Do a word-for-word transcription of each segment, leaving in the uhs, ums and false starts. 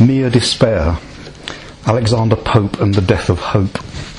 Mere Despair, Alexander Pope and the Death of Hope.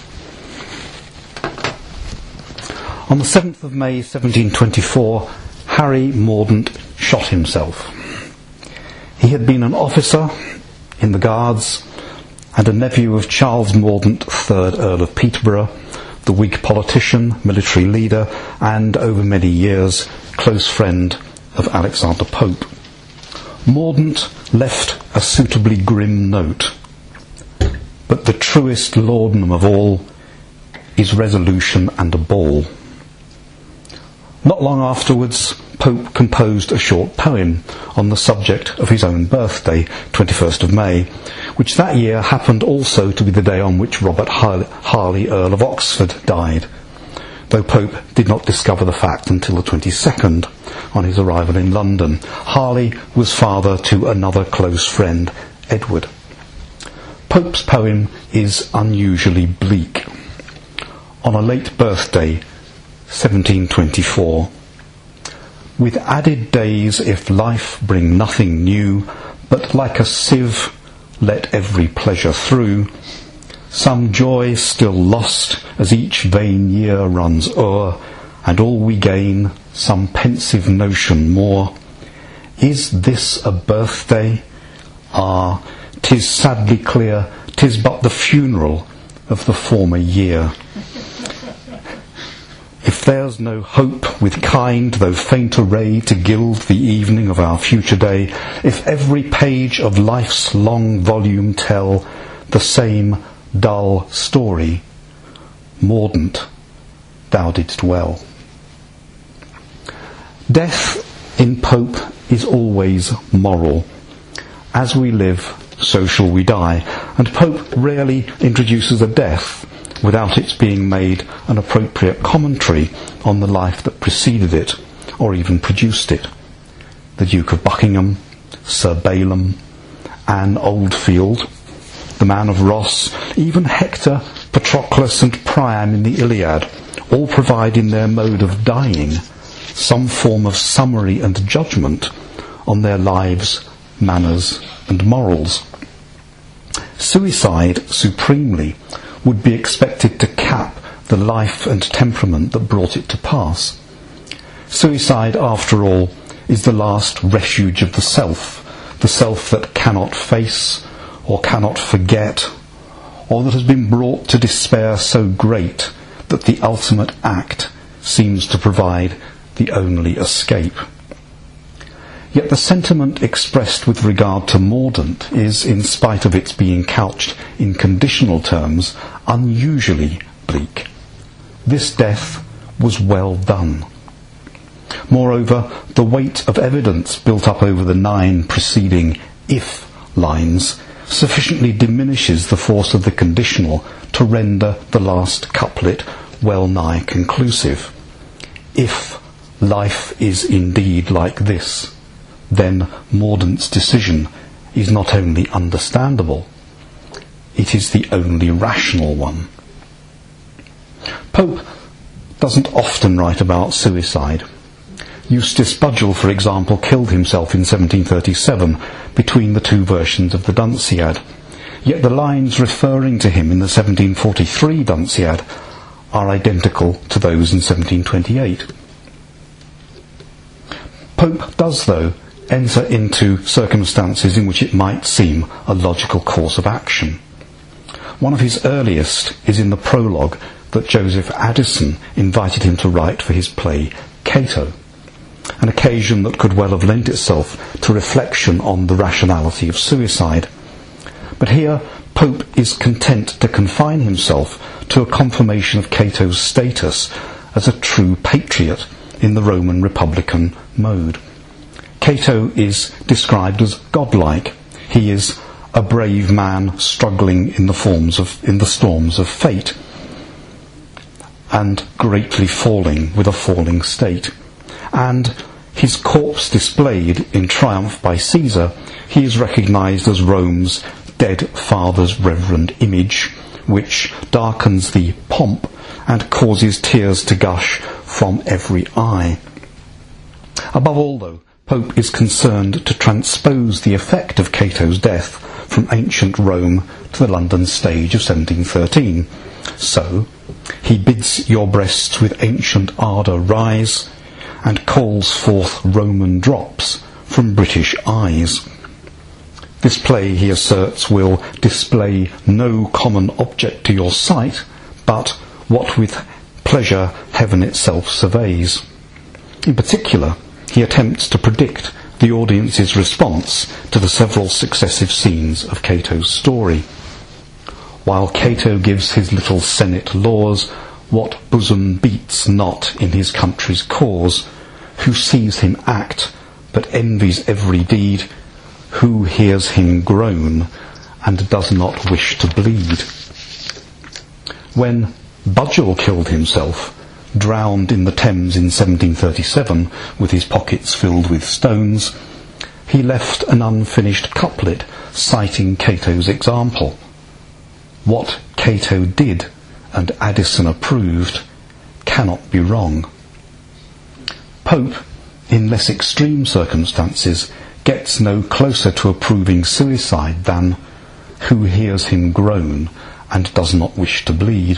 On the seventh of May seventeen twenty-four, Harry Mordaunt shot himself. He had been an officer in the Guards and a nephew of Charles Mordaunt, third Earl of Peterborough, the Whig politician, military leader, and over many years close friend of Alexander Pope. Mordaunt left a suitably grim note, but the truest laudanum of all is resolution and a ball. Not long afterwards, Pope composed a short poem on the subject of his own birthday, twenty-first of May, which that year happened also to be the day on which Robert Harley, Earl of Oxford, died, though Pope did not discover the fact until the twenty-second, on his arrival in London. Harley was father to another close friend, Edward. Pope's poem is unusually bleak. On a late birthday, seventeen twenty-four. With added days, if life bring nothing new, but like a sieve let every pleasure through, some joy still lost as each vain year runs o'er, and all we gain, some pensive notion more. Is this a birthday? Ah, 'tis sadly clear, 'tis but the funeral of the former year. If there's no hope with kind though faint array to gild the evening of our future day, if every page of life's long volume tell the same dull story, Mordaunt, thou didst well. Death in Pope is always moral. As we live, so shall we die, and Pope rarely introduces a death without its being made an appropriate commentary on the life that preceded it, or even produced it. The Duke of Buckingham, Sir Balaam, Anne Oldfield, the Man of Ross, even Hector, Patroclus and Priam in the Iliad, all provide in their mode of dying some form of summary and judgment on their lives, manners and morals. Suicide, supremely, would be expected to cap the life and temperament that brought it to pass. Suicide, after all, is the last refuge of the self, the self that cannot face or cannot forget, or that has been brought to despair so great that the ultimate act seems to provide the only escape. Yet the sentiment expressed with regard to Mordaunt is, in spite of its being couched in conditional terms, unusually bleak. This death was well done. Moreover, the weight of evidence built up over the nine preceding if lines sufficiently diminishes the force of the conditional to render the last couplet well nigh conclusive. If life is indeed like this, then Mordaunt's decision is not only understandable, it is the only rational one. Pope doesn't often write about suicide. Eustace Budgell, for example, killed himself in seventeen thirty-seven between the two versions of the Dunciad, yet the lines referring to him in the seventeen forty-three Dunciad are identical to those in seventeen twenty-eight. Pope does, though, enter into circumstances in which it might seem a logical course of action. One of his earliest is in the prologue that Joseph Addison invited him to write for his play Cato, an occasion that could well have lent itself to reflection on the rationality of suicide. But here Pope is content to confine himself to a confirmation of Cato's status as a true patriot in the Roman Republican mode. Cato is described as godlike. He is a brave man struggling in the forms of in the storms of fate, and greatly falling with a falling state. And his corpse displayed in triumph by Caesar, he is recognised as Rome's dead father's reverend image, which darkens the pomp and causes tears to gush from every eye. Above all, though, Pope is concerned to transpose the effect of Cato's death from ancient Rome to the London stage of seventeen thirteen. So, he bids your breasts with ancient ardour rise, and calls forth Roman drops from British eyes. This play, he asserts, will display no common object to your sight, but what with pleasure heaven itself surveys. In particular, he attempts to predict the audience's response to the several successive scenes of Cato's story. While Cato gives his little Senate laws, what bosom beats not in his country's cause? Who sees him act, but envies every deed? Who hears him groan, and does not wish to bleed? When Budgell killed himself, drowned in the Thames in seventeen thirty-seven, with his pockets filled with stones, he left an unfinished couplet citing Cato's example. What Cato did, and Addison approved, cannot be wrong. Pope, in less extreme circumstances, gets no closer to approving suicide than who hears him groan and does not wish to bleed.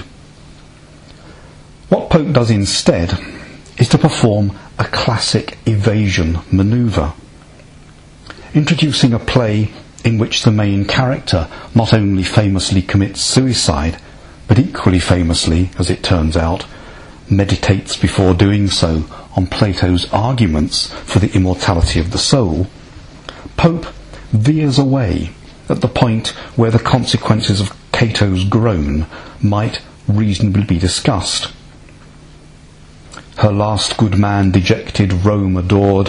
What Pope does instead is to perform a classic evasion manoeuvre, introducing a play in which the main character not only famously commits suicide, but equally famously, as it turns out, meditates before doing so on Plato's arguments for the immortality of the soul. Pope veers away at the point where the consequences of Cato's groan might reasonably be discussed. Her last good man dejected Rome adored,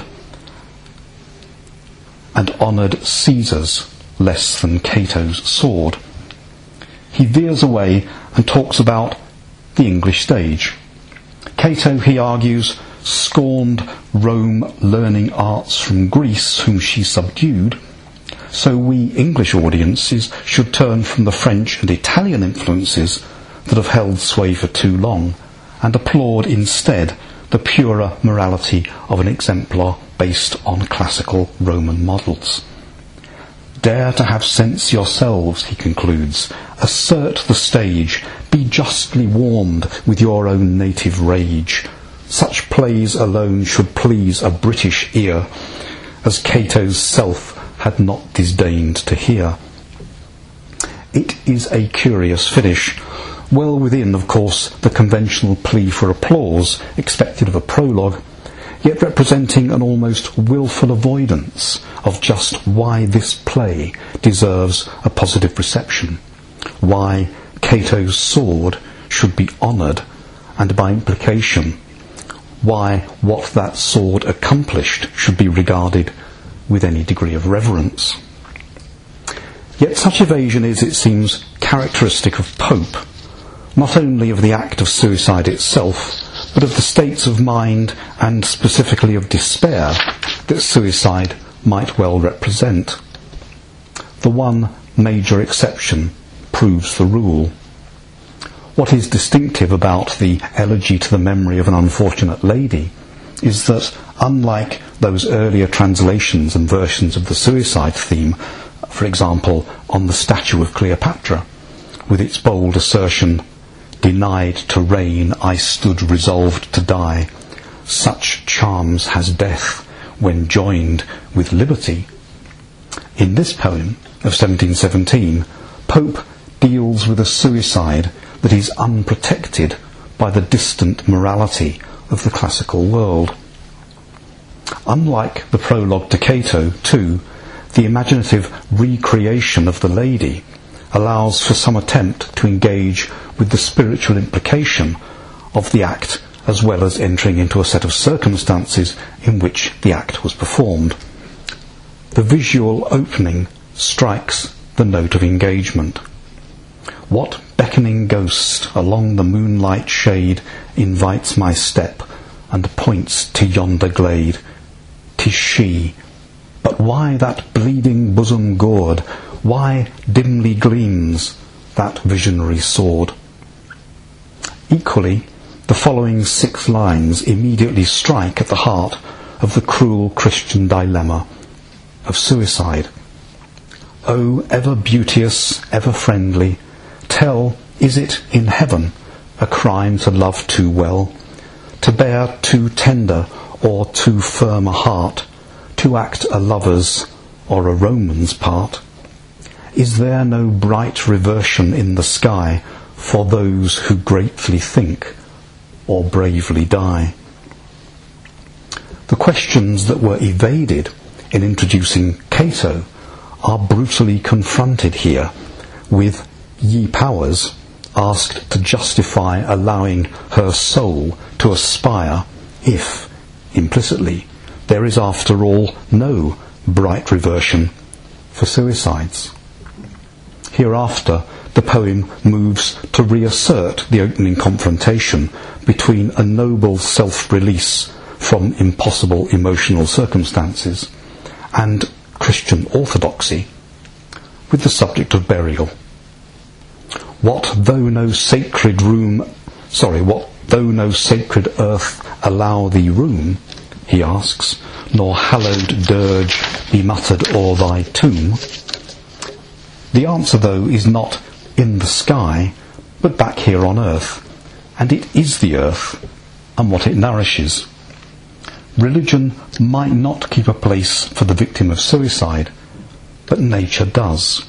and honoured Caesar's less than Cato's sword. He veers away and talks about the English stage. Cato, he argues, scorned Rome learning arts from Greece, whom she subdued, so we English audiences should turn from the French and Italian influences that have held sway for too long, and applaud instead the purer morality of an exemplar based on classical Roman models. Dare to have sense yourselves, he concludes, assert the stage, be justly warmed with your own native rage. Such plays alone should please a British ear, as Cato's self had not disdained to hear. It is a curious finish, well within, of course, the conventional plea for applause expected of a prologue, yet representing an almost wilful avoidance of just why this play deserves a positive reception, why Cato's sword should be honoured, and by implication, why what that sword accomplished should be regarded with any degree of reverence. Yet such evasion is, it seems, characteristic of Pope, not only of the act of suicide itself, but of the states of mind, and specifically of despair, that suicide might well represent. The one major exception proves the rule. What is distinctive about the Elegy to the Memory of an Unfortunate Lady is that, unlike those earlier translations and versions of the suicide theme, for example, on the statue of Cleopatra, with its bold assertion, "Denied to reign, I stood resolved to die. Such charms has death when joined with liberty." In this poem of seventeen seventeen, Pope deals with a suicide that is unprotected by the distant morality of the classical world. Unlike the prologue to Cato, too, the imaginative recreation of the lady allows for some attempt to engage with the spiritual implication of the act, as well as entering into a set of circumstances in which the act was performed. The visual opening strikes the note of engagement. What beckoning ghost along the moonlight shade invites my step and points to yonder glade? 'Tis she. But why that bleeding bosom gored? Why dimly gleams that visionary sword? Equally, the following six lines immediately strike at the heart of the cruel Christian dilemma of suicide. O ever beauteous, ever friendly, tell, is it in heaven a crime to love too well, to bear too tender or too firm a heart, to act a lover's or a Roman's part? Is there no bright reversion in the sky for those who greatly think or bravely die? The questions that were evaded in introducing Cato are brutally confronted here, with ye powers asked to justify allowing her soul to aspire if, implicitly, there is after all no bright reversion for suicides. Hereafter, the poem moves to reassert the opening confrontation between a noble self-release from impossible emotional circumstances and Christian orthodoxy with the subject of burial. What though no sacred room, sorry, what though no sacred earth allow thee room, he asks, nor hallowed dirge be muttered o'er thy tomb? The answer, though, is not in the sky, but back here on earth, and it is the earth and what it nourishes. Religion might not keep a place for the victim of suicide, but nature does.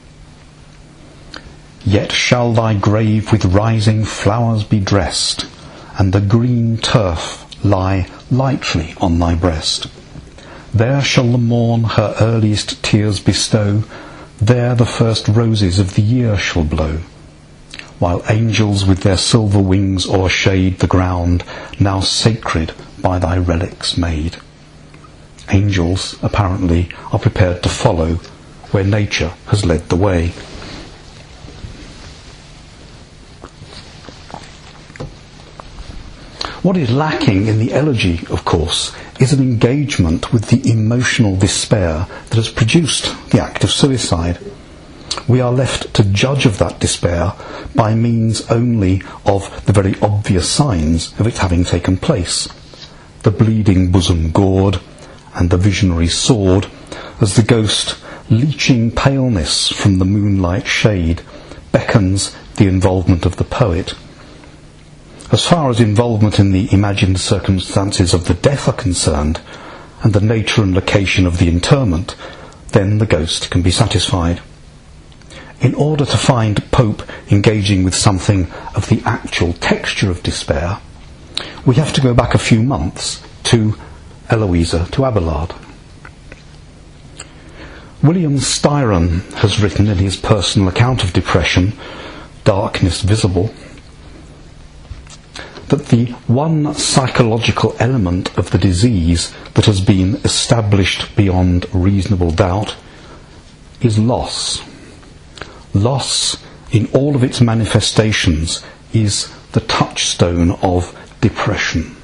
Yet shall thy grave with rising flowers be dressed, and the green turf lie lightly on thy breast. There shall the morn her earliest tears bestow, there the first roses of the year shall blow, while angels with their silver wings o'ershade the ground, now sacred by thy relics made. Angels, apparently, are prepared to follow where nature has led the way. What is lacking in the elegy, of course, is an engagement with the emotional despair that has produced the act of suicide. We are left to judge of that despair by means only of the very obvious signs of it having taken place. The bleeding bosom gored, and the visionary sword, as the ghost, leeching paleness from the moonlight shade, beckons the involvement of the poet. As far as involvement in the imagined circumstances of the death are concerned, and the nature and location of the interment, then the ghost can be satisfied. In order to find Pope engaging with something of the actual texture of despair, we have to go back a few months to Eloisa, to Abelard. William Styron has written in his personal account of depression, Darkness Visible, that the one psychological element of the disease that has been established beyond reasonable doubt is loss. Loss, in all of its manifestations, is the touchstone of depression.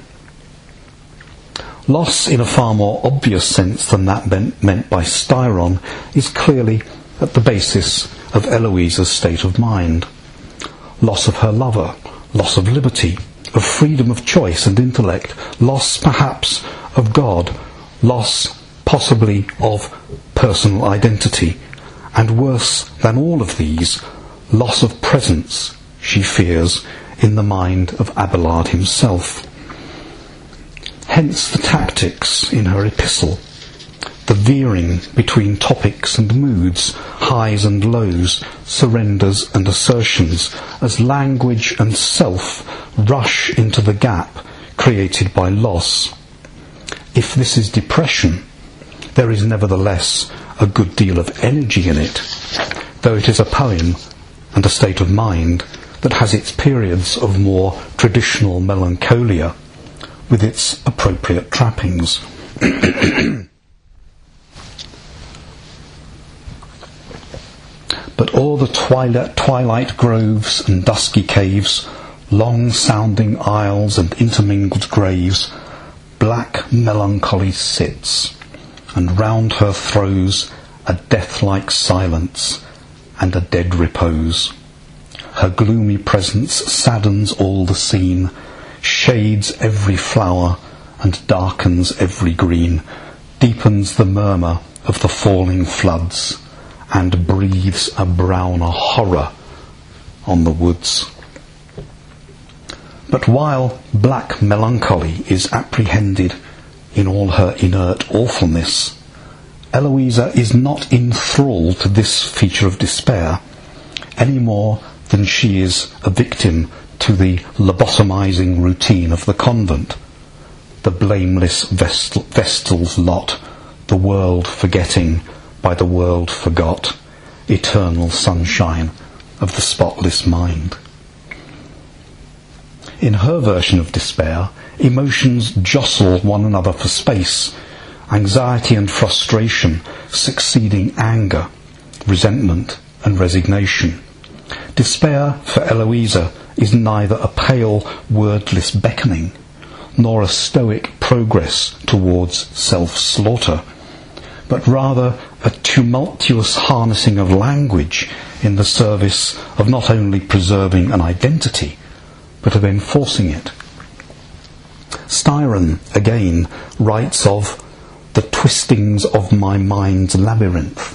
Loss, in a far more obvious sense than that meant by Styron, is clearly at the basis of Eloisa's state of mind. Loss of her lover, loss of liberty, of freedom of choice and intellect, loss perhaps of God, loss possibly of personal identity, and worse than all of these, loss of presence, she fears, in the mind of Abelard himself. Hence the tactics in her epistle, the veering between topics and moods, highs and lows, surrenders and assertions, as language and self rush into the gap created by loss. If this is depression, there is nevertheless a good deal of energy in it, though it is a poem and a state of mind that has its periods of more traditional melancholia with its appropriate trappings. But o'er the twilight, twilight groves and dusky caves, long-sounding aisles and intermingled graves, black melancholy sits, and round her throws a death-like silence and a dead repose. Her gloomy presence saddens all the scene, shades every flower and darkens every green, deepens the murmur of the falling floods, and breathes a browner horror on the woods. But while black melancholy is apprehended in all her inert awfulness, Eloisa is not enthralled to this feature of despair any more than she is a victim to the lobotomizing routine of the convent, the blameless vestal, vestal's lot, the world forgetting by the world forgot, eternal sunshine of the spotless mind. In her version of despair, emotions jostle one another for space, anxiety and frustration succeeding anger, resentment and resignation. Despair for Eloisa is neither a pale, wordless beckoning, nor a stoic progress towards self-slaughter, but rather a tumultuous harnessing of language in the service of not only preserving an identity, but of enforcing it. Styron, again, writes of the twistings of my mind's labyrinth.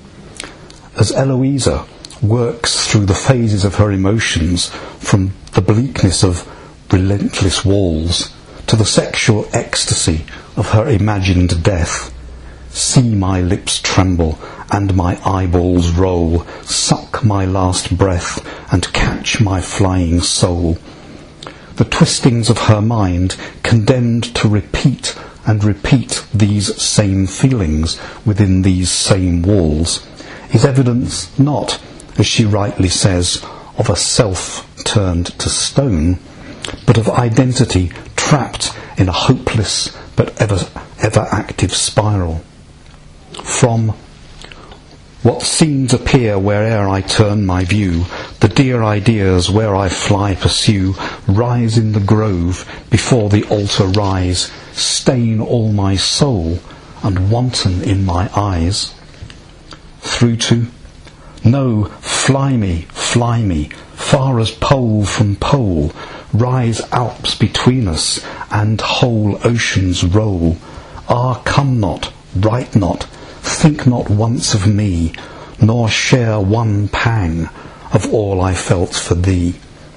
As Eloisa works through the phases of her emotions from the bleakness of relentless walls to the sexual ecstasy of her imagined death, see my lips tremble and my eyeballs roll, suck my last breath and catch my flying soul. The twistings of her mind, condemned to repeat and repeat these same feelings within these same walls, is evidence not, as she rightly says, of a self turned to stone, but of identity trapped in a hopeless but ever, ever active spiral. From what scenes appear where'er I turn my view, the dear ideas where I fly pursue, rise in the grove, before the altar rise, stain all my soul, and wanton in my eyes. Through to, no, fly me, fly me, far as pole from pole, rise Alps between us, and whole oceans roll. Ah, come not, write not, think not once of me, nor share one pang of all I felt for thee.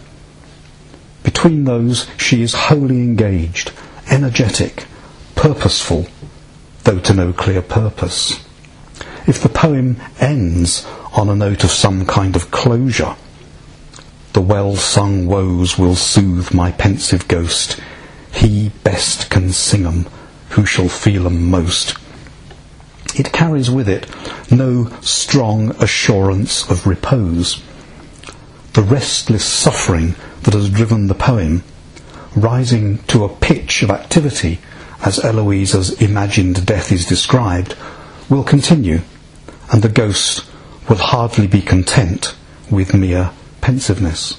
Between those she is wholly engaged, energetic, purposeful, though to no clear purpose. If the poem ends on a note of some kind of closure, the well-sung woes will soothe my pensive ghost, he best can sing 'em who shall feel 'em most. It carries with it no strong assurance of repose. The restless suffering that has driven the poem, rising to a pitch of activity as Eloisa's imagined death is described, will continue, and the ghost will hardly be content with mere pensiveness.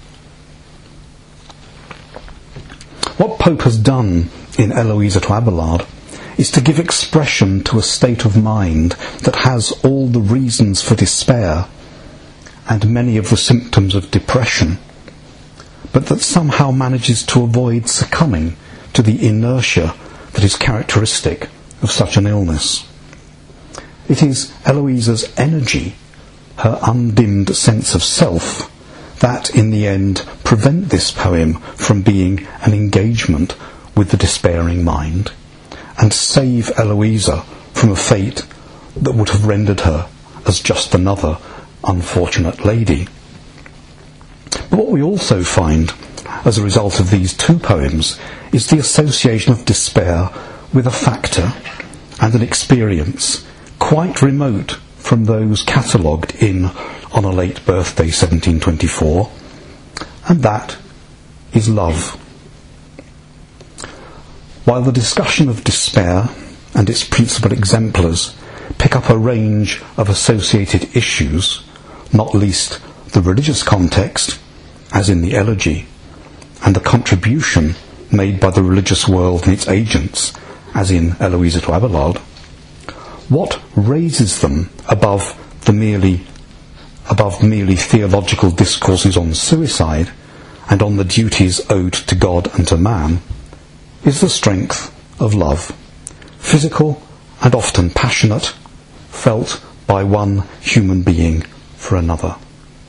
What Pope has done in Eloisa to Abelard is to give expression to a state of mind that has all the reasons for despair and many of the symptoms of depression, but that somehow manages to avoid succumbing to the inertia that is characteristic of such an illness. It is Eloisa's energy, her undimmed sense of self, that in the end prevent this poem from being an engagement with the despairing mind, and save Eloisa from a fate that would have rendered her as just another unfortunate lady. But what we also find as a result of these two poems is the association of despair with a factor and an experience quite remote from those catalogued in On a Late Birthday seventeen twenty-four, and that is love. While the discussion of despair and its principal exemplars pick up a range of associated issues, not least the religious context, as in the elegy, and the contribution made by the religious world and its agents, as in Eloisa to Abelard, what raises them above the merely above merely theological discourses on suicide and on the duties owed to God and to man is the strength of love, physical and often passionate, felt by one human being for another.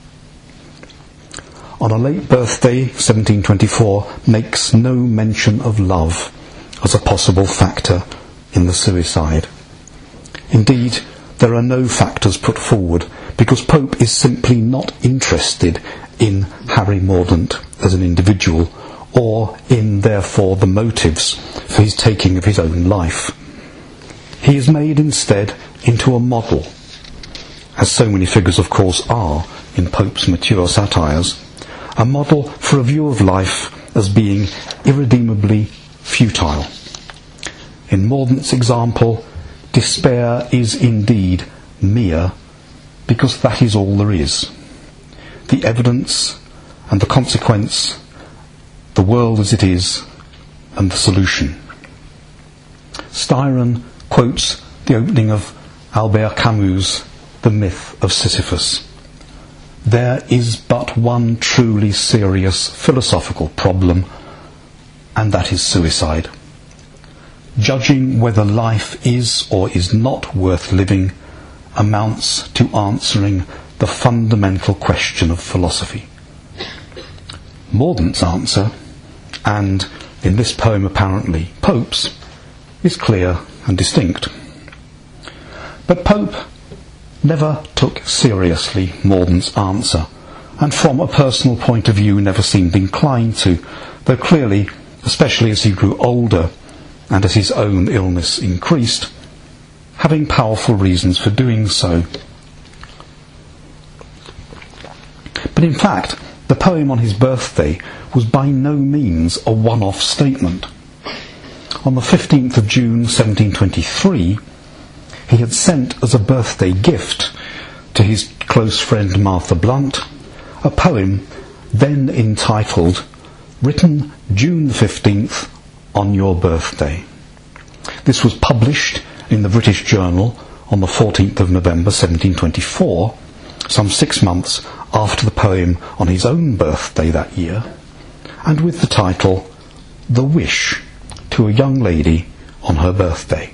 On a late birthday, seventeen twenty-four makes no mention of love as a possible factor in the suicide. Indeed, there are no factors put forward because Pope is simply not interested in Harry Mordaunt as an individual, or in, therefore, the motives for his taking of his own life. He is made instead into a model, as so many figures of course are in Pope's mature satires, a model for a view of life as being irredeemably futile. In Mordaunt's example, despair is indeed mere, because that is all there is. The evidence and the consequence, the world as it is, and the solution. Styron quotes the opening of Albert Camus' The Myth of Sisyphus. There is but one truly serious philosophical problem, and that is suicide. Judging whether life is or is not worth living amounts to answering the fundamental question of philosophy. Mordaunt's answer, and in this poem apparently Pope's, is clear and distinct. But Pope never took seriously Mordaunt's answer, and from a personal point of view never seemed inclined to, though clearly, especially as he grew older and as his own illness increased, having powerful reasons for doing so. But in fact, the poem on his birthday was by no means a one-off statement. On the fifteenth of June seventeen twenty-three, he had sent as a birthday gift to his close friend Martha Blount a poem then entitled Written June the fifteenth on Your Birthday. This was published in the British Journal on the fourteenth of November seventeen twenty-four, some six months after the poem on his own birthday that year, and with the title The Wish to a Young Lady on Her Birthday.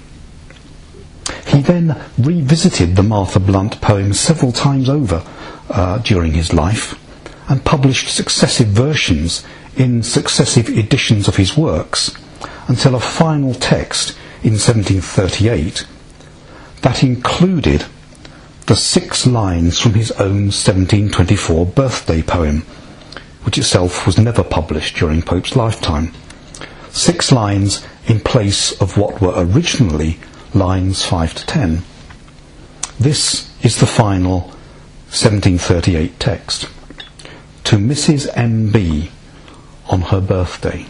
He then revisited the Martha Blount poem several times over uh, during his life, and published successive versions in successive editions of his works, until a final text in seventeen thirty-eight that included the six lines from his own seventeen twenty-four birthday poem, which itself was never published during Pope's lifetime. Six lines in place of what were originally lines five to ten. This is the final seventeen thirty-eight text. To Missus M B on her birthday.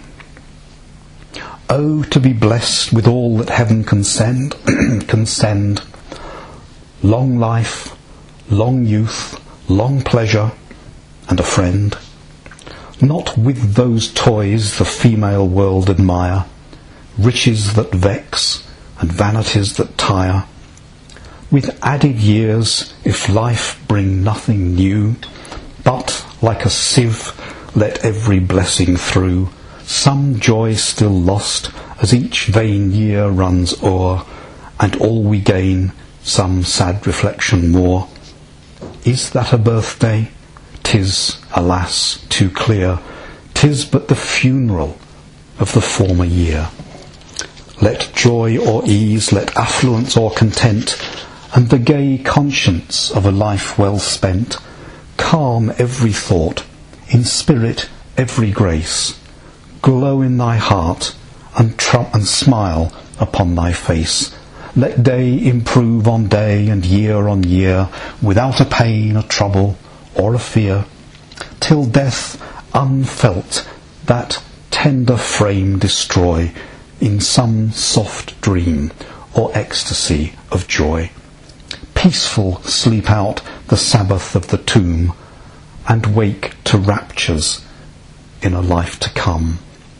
Oh, to be blessed with all that heaven can send, can send, long life, long youth, long pleasure, and a friend. Not with those toys the female world admire, riches that vex, and vanities that tire. With added years, if life bring nothing new, but like a sieve let every blessing through, some joy still lost as each vain year runs o'er, and all we gain some sad reflection more. Is that a birthday? 'Tis, alas, too clear, 'tis but the funeral of the former year. Let joy or ease, let affluence or content, and the gay conscience of a life well spent, calm every thought, inspirit every grace, glow in thy heart, and, tr- and smile upon thy face. Let day improve on day, and year on year, without a pain, a trouble, or a fear, till death unfelt that tender frame destroy in some soft dream or ecstasy of joy. Peaceful sleep out the Sabbath of the tomb, and wake to raptures in a life to come.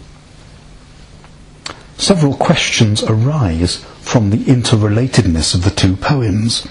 Several questions arise from the interrelatedness of the two poems.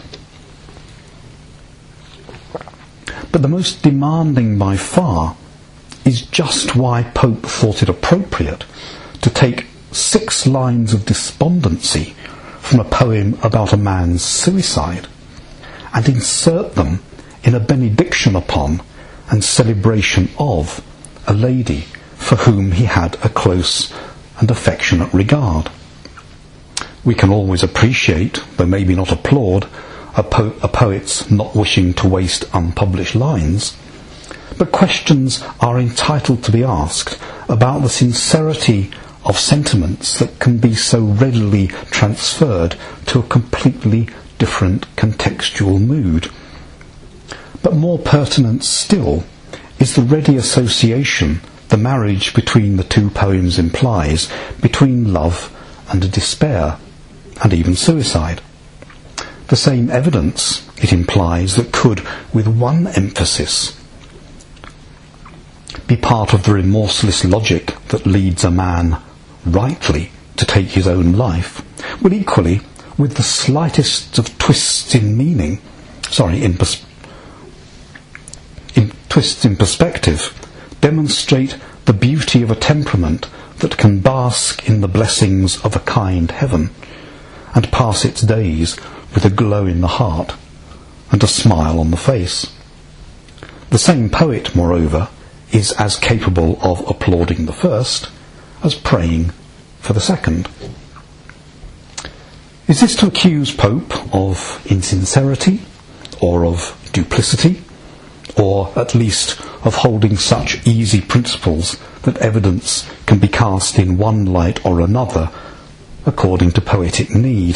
But the most demanding by far is just why Pope thought it appropriate to take six lines of despondency from a poem about a man's suicide and insert them in a benediction upon and celebration of a lady for whom he had a close and affectionate regard. We can always appreciate, though maybe not applaud, a, po- a poet's not wishing to waste unpublished lines, but questions are entitled to be asked about the sincerity of sentiments that can be so readily transferred to a completely different contextual mood. But more pertinent still is the ready association the marriage between the two poems implies between love and despair, and even suicide. The same evidence it implies that could, with one emphasis, be part of the remorseless logic that leads a man rightly to take his own life, will equally, with the slightest of twists in meaning, sorry, in, pers- in twists in perspective, demonstrate the beauty of a temperament that can bask in the blessings of a kind heaven and pass its days with a glow in the heart and a smile on the face. The same poet, moreover, is as capable of applauding the first as praying for the second. Is this to accuse Pope of insincerity, or of duplicity, or at least of holding such easy principles that evidence can be cast in one light or another according to poetic need?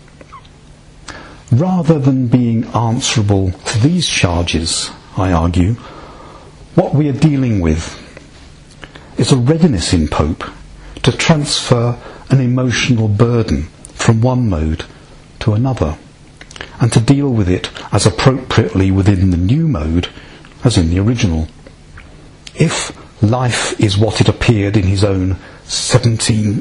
Rather than being answerable to these charges, I argue, what we are dealing with is a readiness in Pope to transfer an emotional burden from one mode to another, and to deal with it as appropriately within the new mode as in the original. If life is what it appeared in his own seventeen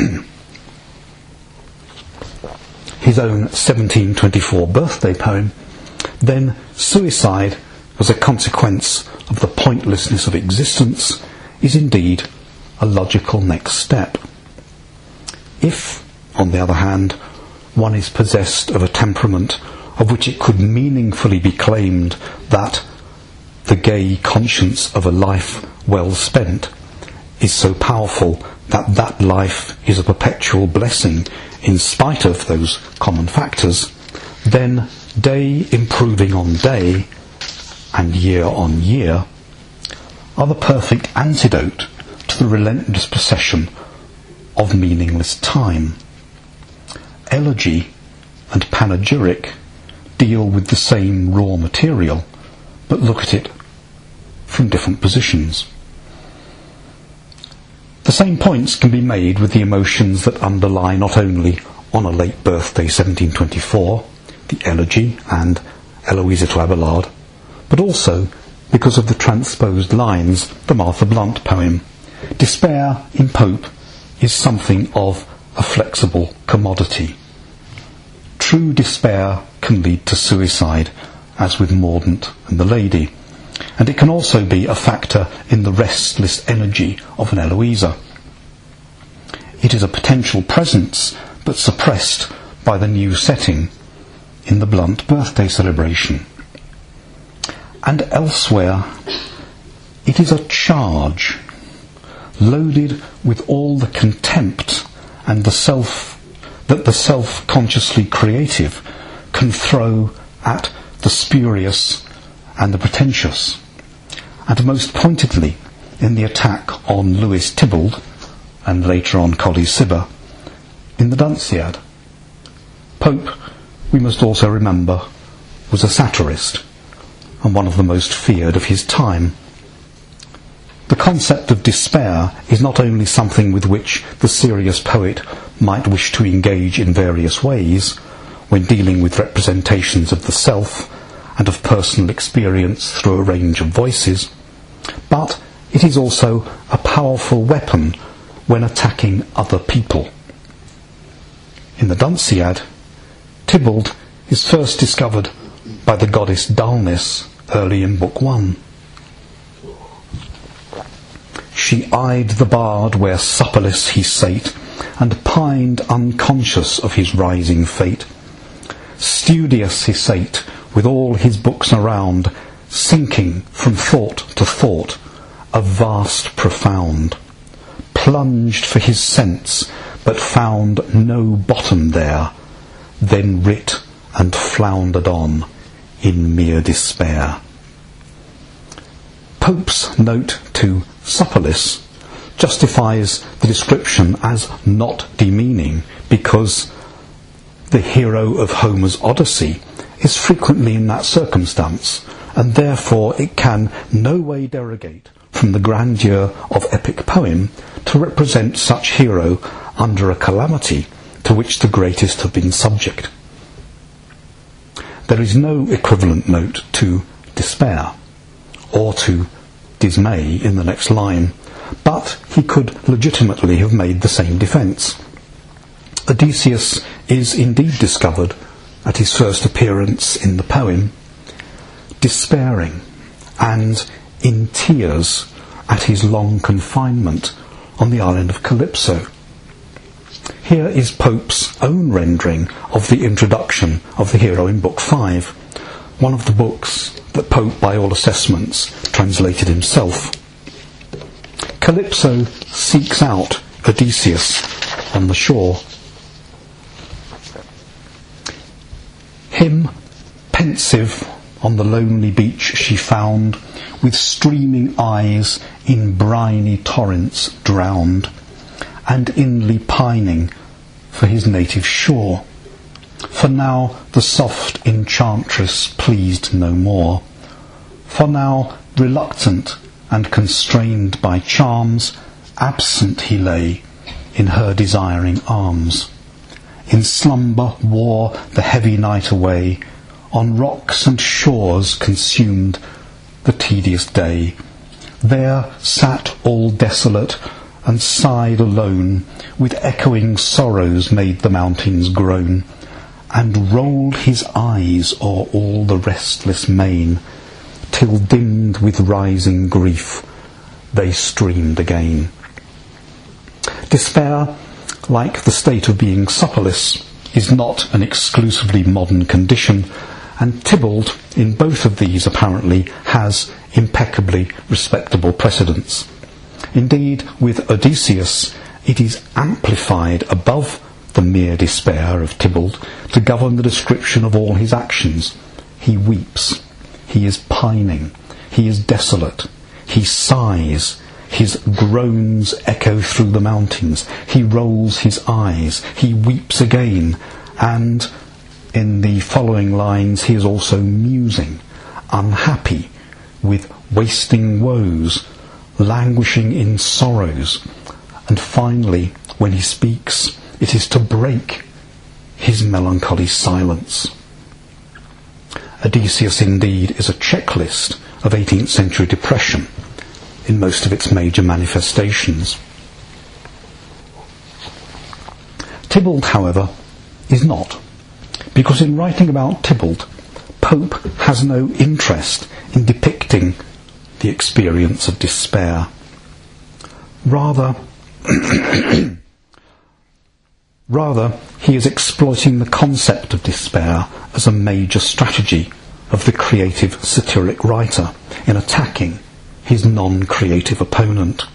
his own seventeen twenty-four birthday poem, then suicide as a consequence of the pointlessness of existence is indeed a logical next step. If, on the other hand, one is possessed of a temperament of which it could meaningfully be claimed that the gay conscience of a life well spent is so powerful that that life is a perpetual blessing in spite of those common factors, then day improving on day and year on year are the perfect antidote to the relentless procession of meaningless time. Elegy and panegyric deal with the same raw material, but look at it from different positions. The same points can be made with the emotions that underlie not only On a Late Birthday seventeen twenty-four, the Elegy and Eloisa to Abelard, but also because of the transposed lines, the Martha Blount poem. Despair in Pope is something of a flexible commodity. True despair can lead to suicide, as with Mordaunt and the Lady, and it can also be a factor in the restless energy of an Eloisa. It is a potential presence, but suppressed by the new setting in the Blount birthday celebration. And elsewhere, it is a charge, loaded with all the contempt and the self that the self-consciously creative can throw at the spurious and the pretentious, and most pointedly in the attack on Lewis Tybald, and later on Colley Cibber, in the Dunciad. Pope, we must also remember, was a satirist, and one of the most feared of his time. The concept of despair is not only something with which the serious poet might wish to engage in various ways, when dealing with representations of the self and of personal experience through a range of voices, but it is also a powerful weapon when attacking other people. In the Dunciad, Tybald is first discovered by the goddess Dullness early in Book One. She eyed the bard where supperless he sate, and pined unconscious of his rising fate. Studious he sate, with all his books around, sinking from thought to thought, a vast profound, plunged for his sense, but found no bottom there, then writ and floundered on in mere despair. Pope's note to Sopolis justifies the description as not demeaning, because the hero of Homer's Odyssey is frequently in that circumstance, and therefore it can no way derogate from the grandeur of epic poem to represent such hero under a calamity to which the greatest have been subject. There is no equivalent note to despair or to dismay in the next line, but he could legitimately have made the same defence. Odysseus is indeed discovered at his first appearance in the poem, despairing and in tears at his long confinement on the island of Calypso. Here is Pope's own rendering of the introduction of the hero in Book five, one of the books that Pope, by all assessments, translated himself. Calypso seeks out Odysseus on the shore. Him, pensive on the lonely beach she found, with streaming eyes in briny torrents drowned, and inly pining for his native shore. For now the soft enchantress pleased no more, for now reluctant and constrained by charms, absent he lay in her desiring arms. In slumber wore the heavy night away, on rocks and shores consumed the tedious day. There sat all desolate and sighed alone, with echoing sorrows made the mountains groan, and rolled his eyes o'er all the restless main, till dimmed with rising grief they streamed again. Despair, like the state of being supperless, is not an exclusively modern condition, and Tybalt, in both of these apparently, has impeccably respectable precedents. Indeed, with Odysseus, it is amplified above the mere despair of Tybalt to govern the description of all his actions. He weeps, he is pining, he is desolate, he sighs, his groans echo through the mountains, he rolls his eyes, he weeps again, and in the following lines he is also musing, unhappy, with wasting woes, languishing in sorrows, and finally, when he speaks, it is to break his melancholy silence. Odysseus indeed is a checklist of eighteenth century depression in most of its major manifestations. Tybalt, however, is not, because in writing about Tybalt, Pope has no interest in depicting the experience of despair. Rather, rather, he is exploiting the concept of despair as a major strategy of the creative satiric writer in attacking his non-creative opponent.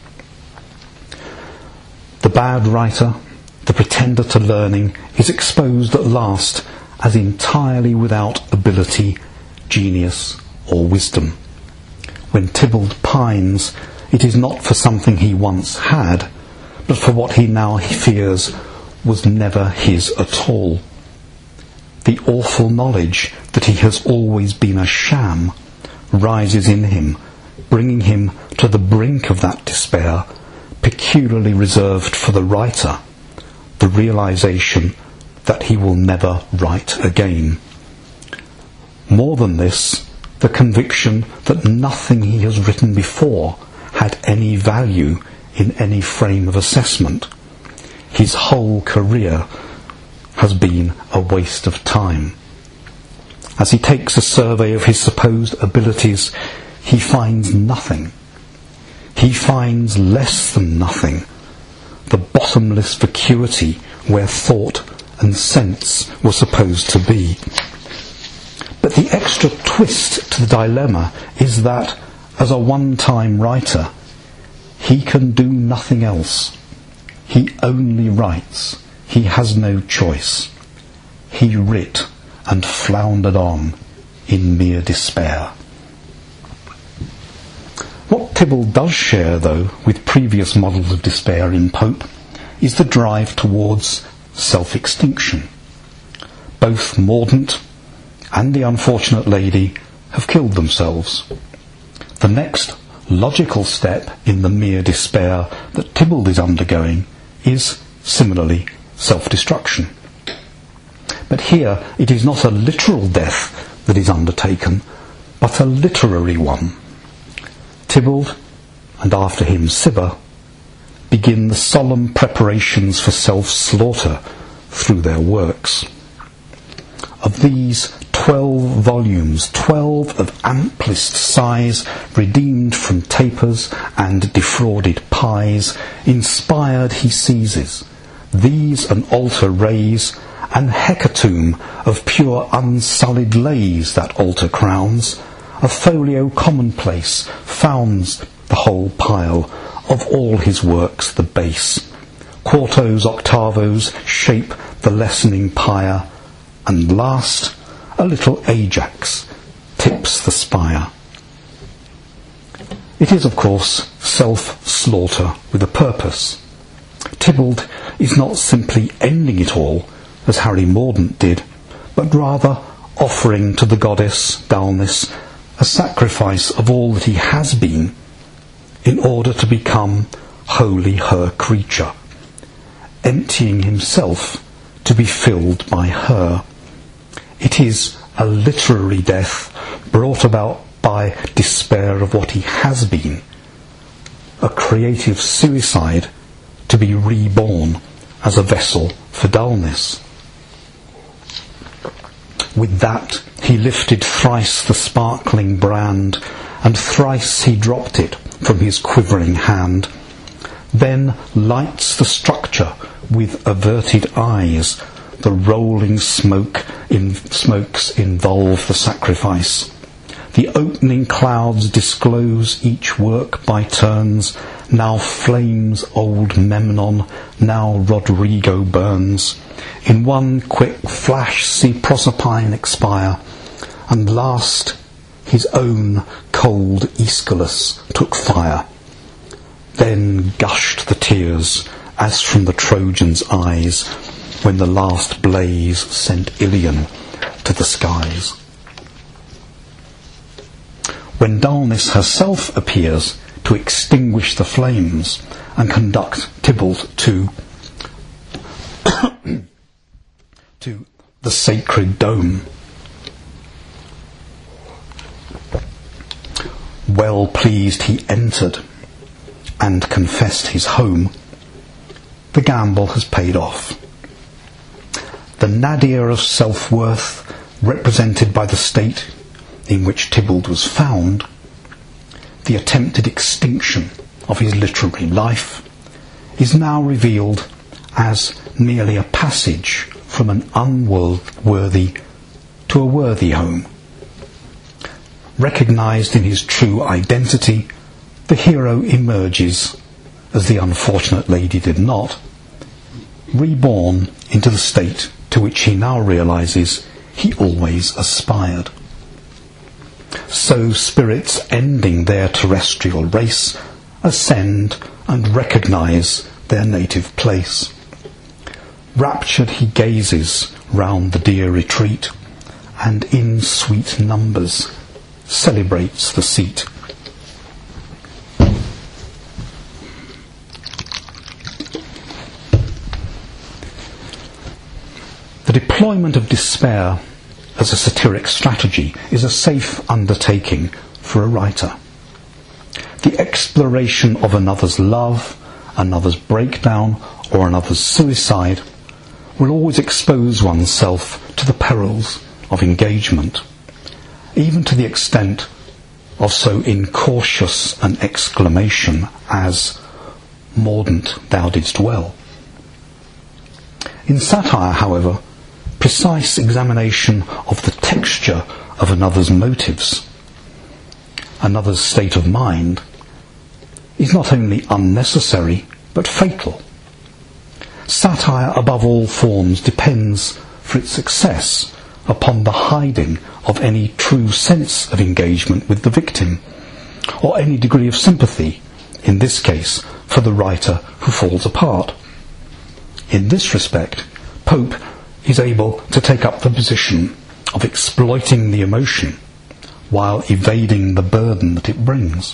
The bad writer, the pretender to learning, is exposed at last as entirely without ability, genius, or wisdom. When Tybalt pines, it is not for something he once had, but for what he now fears was never his at all. The awful knowledge that he has always been a sham rises in him, bringing him to the brink of that despair peculiarly reserved for the writer, the realization that he will never write again. More than this, the conviction that nothing he has written before had any value in any frame of assessment. His whole career has been a waste of time. As he takes a survey of his supposed abilities, he finds nothing. He finds less than nothing, the bottomless vacuity where thought and sense were supposed to be. But the extra twist to the dilemma is that, as a one-time writer, he can do nothing else. He only writes. He has no choice. He writ and floundered on in mere despair. What Tybalt does share, though, with previous models of despair in Pope is the drive towards self-extinction. Both Mordaunt and the unfortunate lady have killed themselves. The next logical step in the mere despair that Tybalt is undergoing is, similarly, self-destruction. But here it is not a literal death that is undertaken, but a literary one. Tybalt, and after him Cibber, begin the solemn preparations for self-slaughter through their works. Of these twelve volumes, twelve of amplest size, redeemed from tapers and defrauded pies, inspired he seizes, these an altar raise, an hecatomb of pure unsullied lays that altar crowns, a folio commonplace founds the whole pile, of all his works the base. Quartos, octavos shape the lessening pyre, and last, a little Ajax tips the spire. It is, of course, self-slaughter with a purpose. Tybalt is not simply ending it all, as Harry Mordaunt did, but rather offering to the goddess dullness a sacrifice of all that he has been in order to become wholly her creature, emptying himself to be filled by her. It is a literary death brought about by despair of what he has been, a creative suicide to be reborn as a vessel for dullness. With that he lifted thrice the sparkling brand, and thrice he dropped it from his quivering hand, then lights the structure with averted eyes. The rolling smoke in smokes involve the sacrifice. The opening clouds disclose each work by turns. Now flames old Memnon, now Rodrigo burns. In one quick flash see Proserpine expire, and last his own cold Aeschylus took fire. Then gushed the tears as from the Trojan's eyes, when the last blaze sent Ilion to the skies. When dullness herself appears to extinguish the flames and conduct Tybalt to to the sacred dome, well pleased he entered and confessed his home. The gamble has paid off. The nadir of self-worth, represented by the state in which Tybalt was found, the attempted extinction of his literary life, is now revealed as merely a passage from an unworthy to a worthy home. Recognised in his true identity, the hero emerges, as the unfortunate lady did not, reborn into the state to which he now realises he always aspired. So spirits ending their terrestrial race ascend and recognise their native place. Raptured he gazes round the dear retreat, and in sweet numbers celebrates the seat. The deployment of despair as a satiric strategy is a safe undertaking for a writer. The exploration of another's love, another's breakdown, or another's suicide will always expose oneself to the perils of engagement, even to the extent of so incautious an exclamation as, "Mordaunt, thou didst well." In satire, however, precise examination of the texture of another's motives, another's state of mind, is not only unnecessary, but fatal. Satire, above all forms, depends for its success upon the hiding of any true sense of engagement with the victim, or any degree of sympathy, in this case, for the writer who falls apart. In this respect, Pope is able to take up the position of exploiting the emotion while evading the burden that it brings.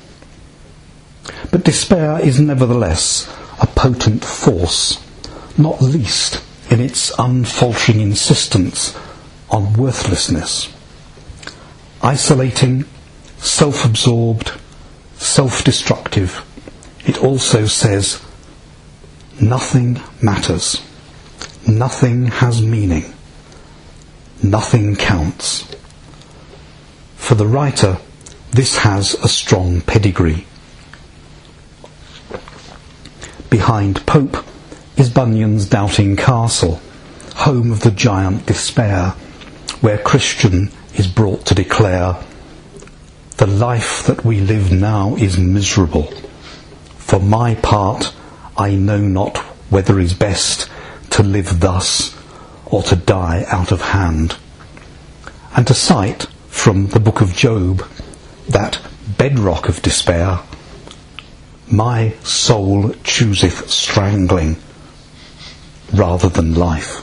But despair is nevertheless a potent force, not least in its unfaltering insistence on worthlessness. Isolating, self-absorbed, self-destructive, it also says, nothing matters, nothing has meaning, nothing counts. For the writer, this has a strong pedigree. Behind Pope is Bunyan's Doubting Castle, home of the giant despair, where Christian is brought to declare, the life that we live now is miserable. For my part, I know not whether is best to live thus or to die out of hand. And to cite from the book of Job, that bedrock of despair, my soul chooseth strangling rather than life.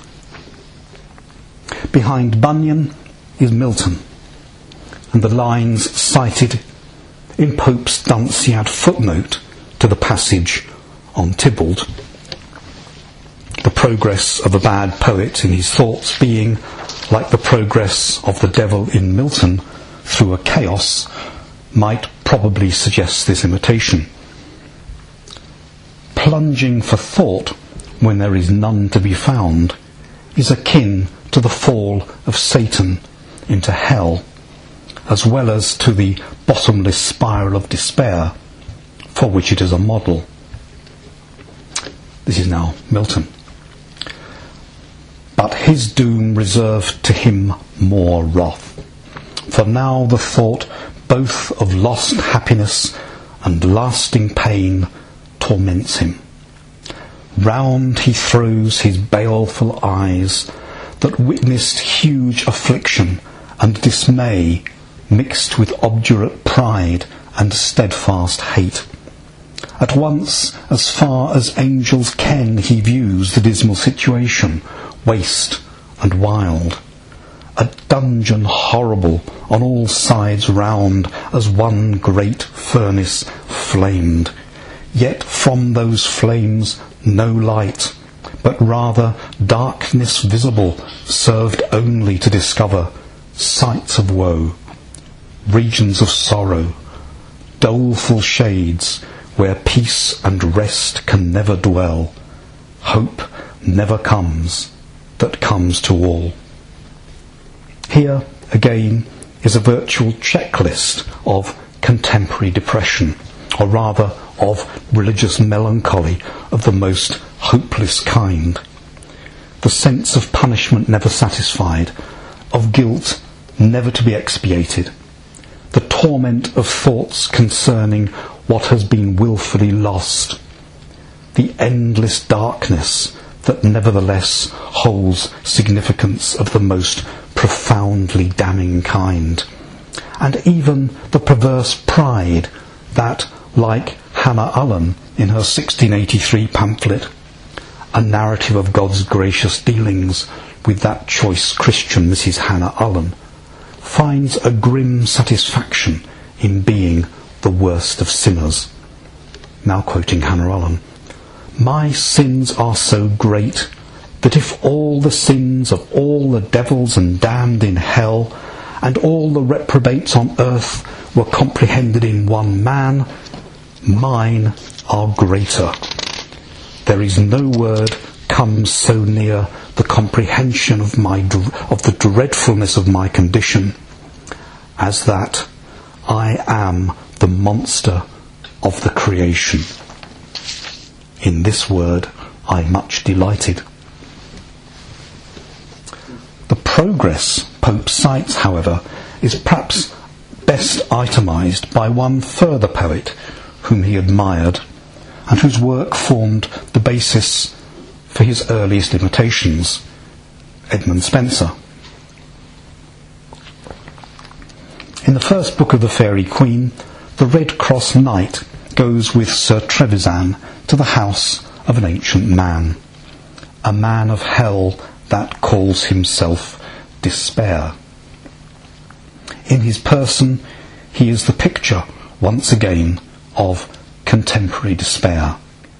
Behind Bunyan is Milton, and the lines cited in Pope's Dunciad footnote to the passage on Tybalt, the progress of a bad poet in his thoughts being like the progress of the devil in Milton through a chaos, might probably suggest this imitation. Plunging for thought when there is none to be found is akin to the fall of Satan into hell, as well as to the bottomless spiral of despair for which it is a model. This is now Milton. But his doom reserved to him more wrath, for now the thought both of lost happiness and lasting pain torments him. Round he throws his baleful eyes that witnessed huge affliction and dismay mixed with obdurate pride and steadfast hate. At once, as far as angels ken, he views the dismal situation, waste and wild, a dungeon horrible on all sides round, as one great furnace flamed. Yet from those flames no light, but rather darkness visible, served only to discover sights of woe, regions of sorrow, doleful shades where peace and rest can never dwell. Hope never comes that comes to all. Here, again, is a virtual checklist of contemporary depression, or rather of religious melancholy of the most hopeless kind. The sense of punishment never satisfied, of guilt never to be expiated, the torment of thoughts concerning what has been wilfully lost, the endless darkness that nevertheless holds significance of the most profoundly damning kind, and even the perverse pride that, like Hannah Allen in her sixteen eighty-three pamphlet, A Narrative of God's Gracious Dealings with that Choice Christian Missus Hannah Allen, finds a grim satisfaction in being the worst of sinners. Now quoting Hannah Allen, my sins are so great that if all the sins of all the devils and damned in hell and all the reprobates on earth were comprehended in one man, mine are greater. There is no word comes so near the comprehension of my of the dreadfulness of my condition as that I am the monster of the creation. In this word I much delighted. The progress Pope cites, however, is perhaps best itemised by one further poet whom he admired and whose work formed the basis for his earliest imitations, Edmund Spenser. In the first book of The Faerie Queene, the Red Cross Knight goes with Sir Trevisan to the house of an ancient man, a man of hell that calls himself Despair. In his person, he is the picture, once again, of contemporary despair.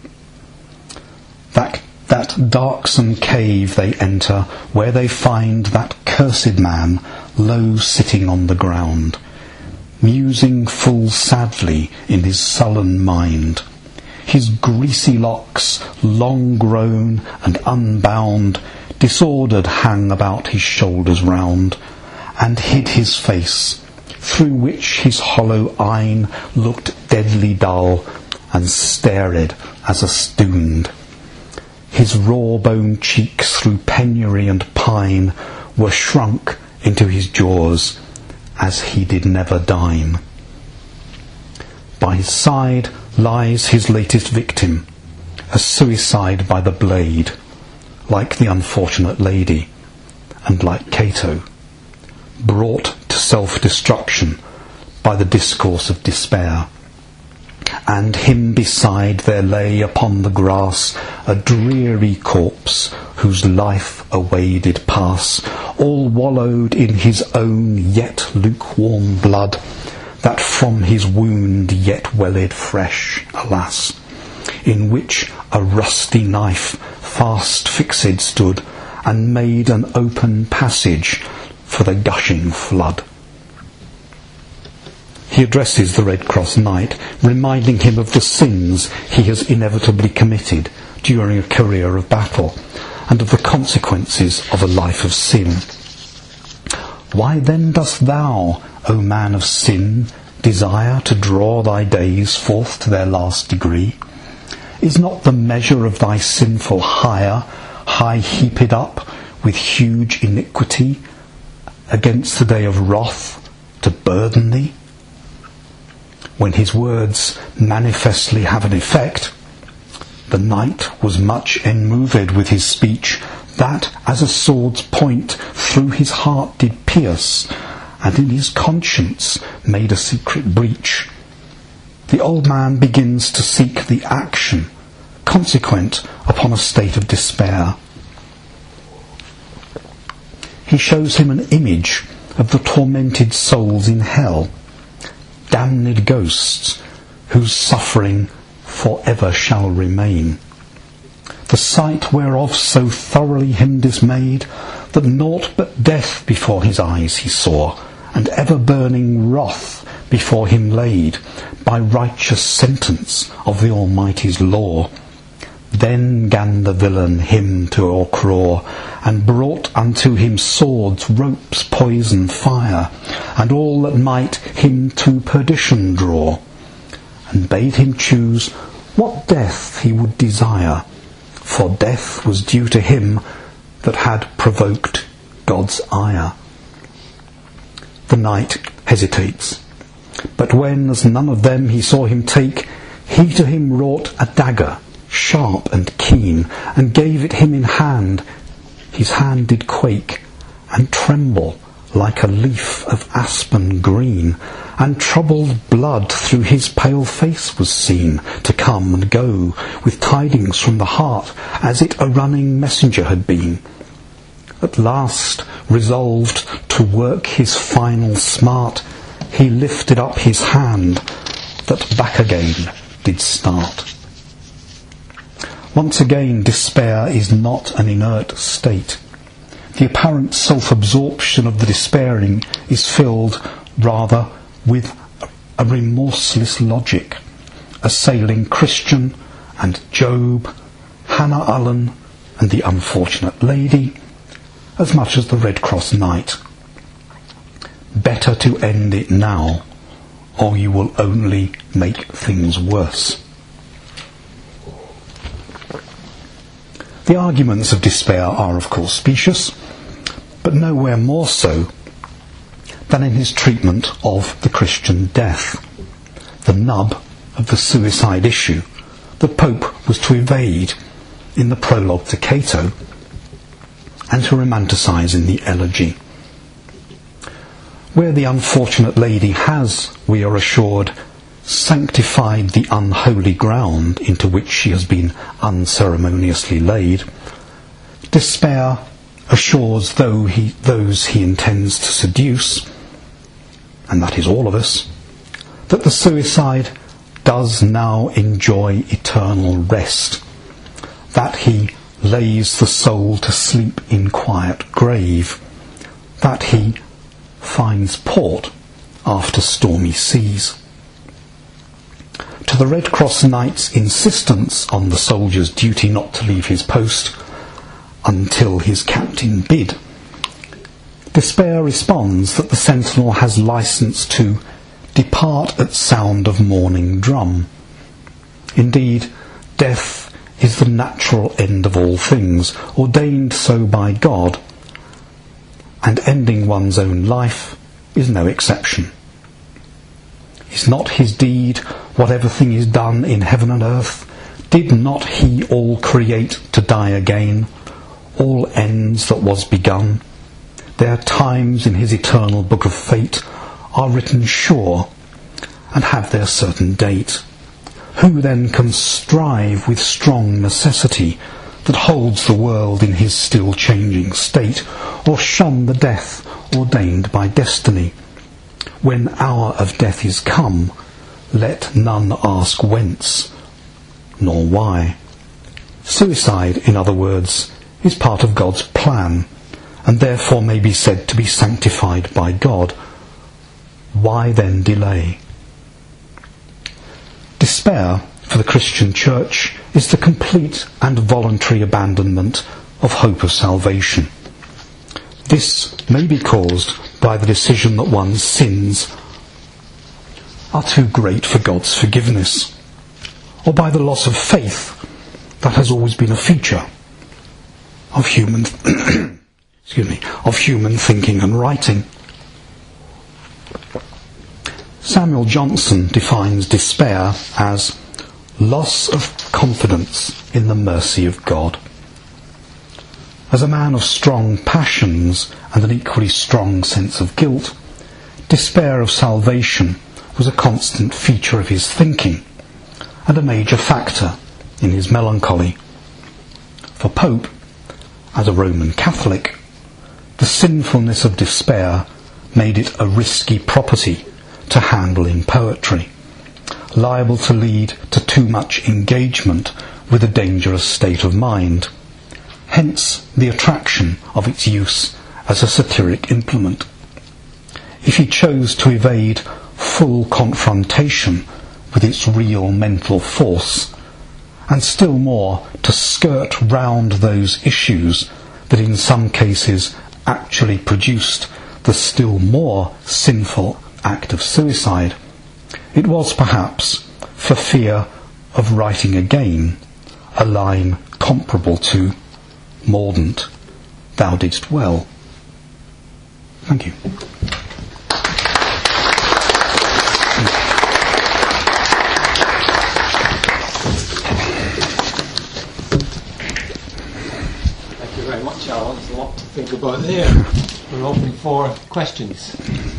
That, that darksome cave they enter, where they find that cursed man low sitting on the ground, musing full sadly in his sullen mind, his greasy locks, long grown and unbound, disordered hang about his shoulders round, and hid his face, through which his hollow eyne looked deadly dull, and stared as a stound. His raw-boned cheeks through penury and pine were shrunk into his jaws, as he did never dine. By his side lies his latest victim, a suicide by the blade, like the unfortunate lady, and like Cato, brought to self-destruction by the discourse of despair. And him beside there lay upon the grass a dreary corpse, whose life away did pass, all wallowed in his own yet lukewarm blood, that from his wound yet welled fresh, alas, in which a rusty knife fast fixed stood, and made an open passage for the gushing flood. He addresses the Red Cross Knight, reminding him of the sins he has inevitably committed during a career of battle, and of the consequences of a life of sin. Why then dost thou, O man of sin, desire to draw thy days forth to their last degree? Is not the measure of thy sinful hire high heaped up with huge iniquity against the day of wrath to burden thee? When his words manifestly have an effect, the knight was much enmoved with his speech, that as a sword's point through his heart did pierce, and in his conscience made a secret breach. The old man begins to seek the action consequent upon a state of despair. He shows him an image of the tormented souls in hell, damned ghosts whose suffering for ever shall remain, the sight whereof so thoroughly him dismayed, that naught but death before his eyes he saw, and ever-burning wrath before him laid, by righteous sentence of the Almighty's law. Then gan the villain him to o'ercraw, and brought unto him swords, ropes, poison, fire, and all that might him to perdition draw, and bade him choose what death he would desire, for death was due to him that had provoked God's ire. The knight hesitates, but when as none of them he saw him take, he to him wrought a dagger, sharp and keen, and gave it him in hand. His hand did quake and tremble like a leaf of aspen green, and troubled blood through his pale face was seen to come and go with tidings from the heart, as it a running messenger had been. At last, resolved to work his final smart, he lifted up his hand that back again did start. Once again, despair is not an inert state. The apparent self-absorption of the despairing is filled, rather, with a remorseless logic, assailing Christian and Job, Hannah Allen and the unfortunate lady, as much as the Red Cross Knight. Better to end it now, or you will only make things worse. The arguments of despair are, of course, specious, but nowhere more so than in his treatment of the Christian death, the nub of the suicide issue the Pope was to evade in the prologue to Cato and to romanticise in the Elegy. Where the unfortunate lady has, we are assured, sanctified the unholy ground into which she has been unceremoniously laid, despair assures though he, those he intends to seduce, and that is all of us, that the suicide does now enjoy eternal rest, that he lays the soul to sleep in quiet grave, that he finds port after stormy seas. To the Red Cross Knight's insistence on the soldier's duty not to leave his post until his captain bid, despair responds that the sentinel has licence to depart at sound of morning drum. Indeed, death is the natural end of all things, ordained so by God, and ending one's own life is no exception. Is not his deed whatever thing is done in heaven and earth? Did not he all create to die again? All ends that was begun. Their times in his eternal book of fate are written sure and have their certain date. Who then can strive with strong necessity that holds the world in his still changing state, or shun the death ordained by destiny? When hour of death is come, let none ask whence, nor why. Suicide, in other words, is part of God's plan, and therefore may be said to be sanctified by God. Why then delay? Despair, for the Christian Church, is the complete and voluntary abandonment of hope of salvation. This may be caused by the decision that one's sins are too great for God's forgiveness, or by the loss of faith that has always been a feature of human excuse me, of human thinking and writing. Samuel Johnson defines despair as loss of confidence in the mercy of God. As a man of strong passions and an equally strong sense of guilt, despair of salvation was a constant feature of his thinking and a major factor in his melancholy. For Pope, as a Roman Catholic, the sinfulness of despair made it a risky property to handle in poetry, liable to lead to too much engagement with a dangerous state of mind. Hence the attraction of its use as a satiric implement. If he chose to evade full confrontation with its real mental force, and still more to skirt round those issues that in some cases actually produced the still more sinful act of suicide, it was perhaps for fear of writing again a line comparable to Mordaunt, "Thou didst well." Thank you. Thank you very much, Alan. There's a lot to think about there. We're open for questions.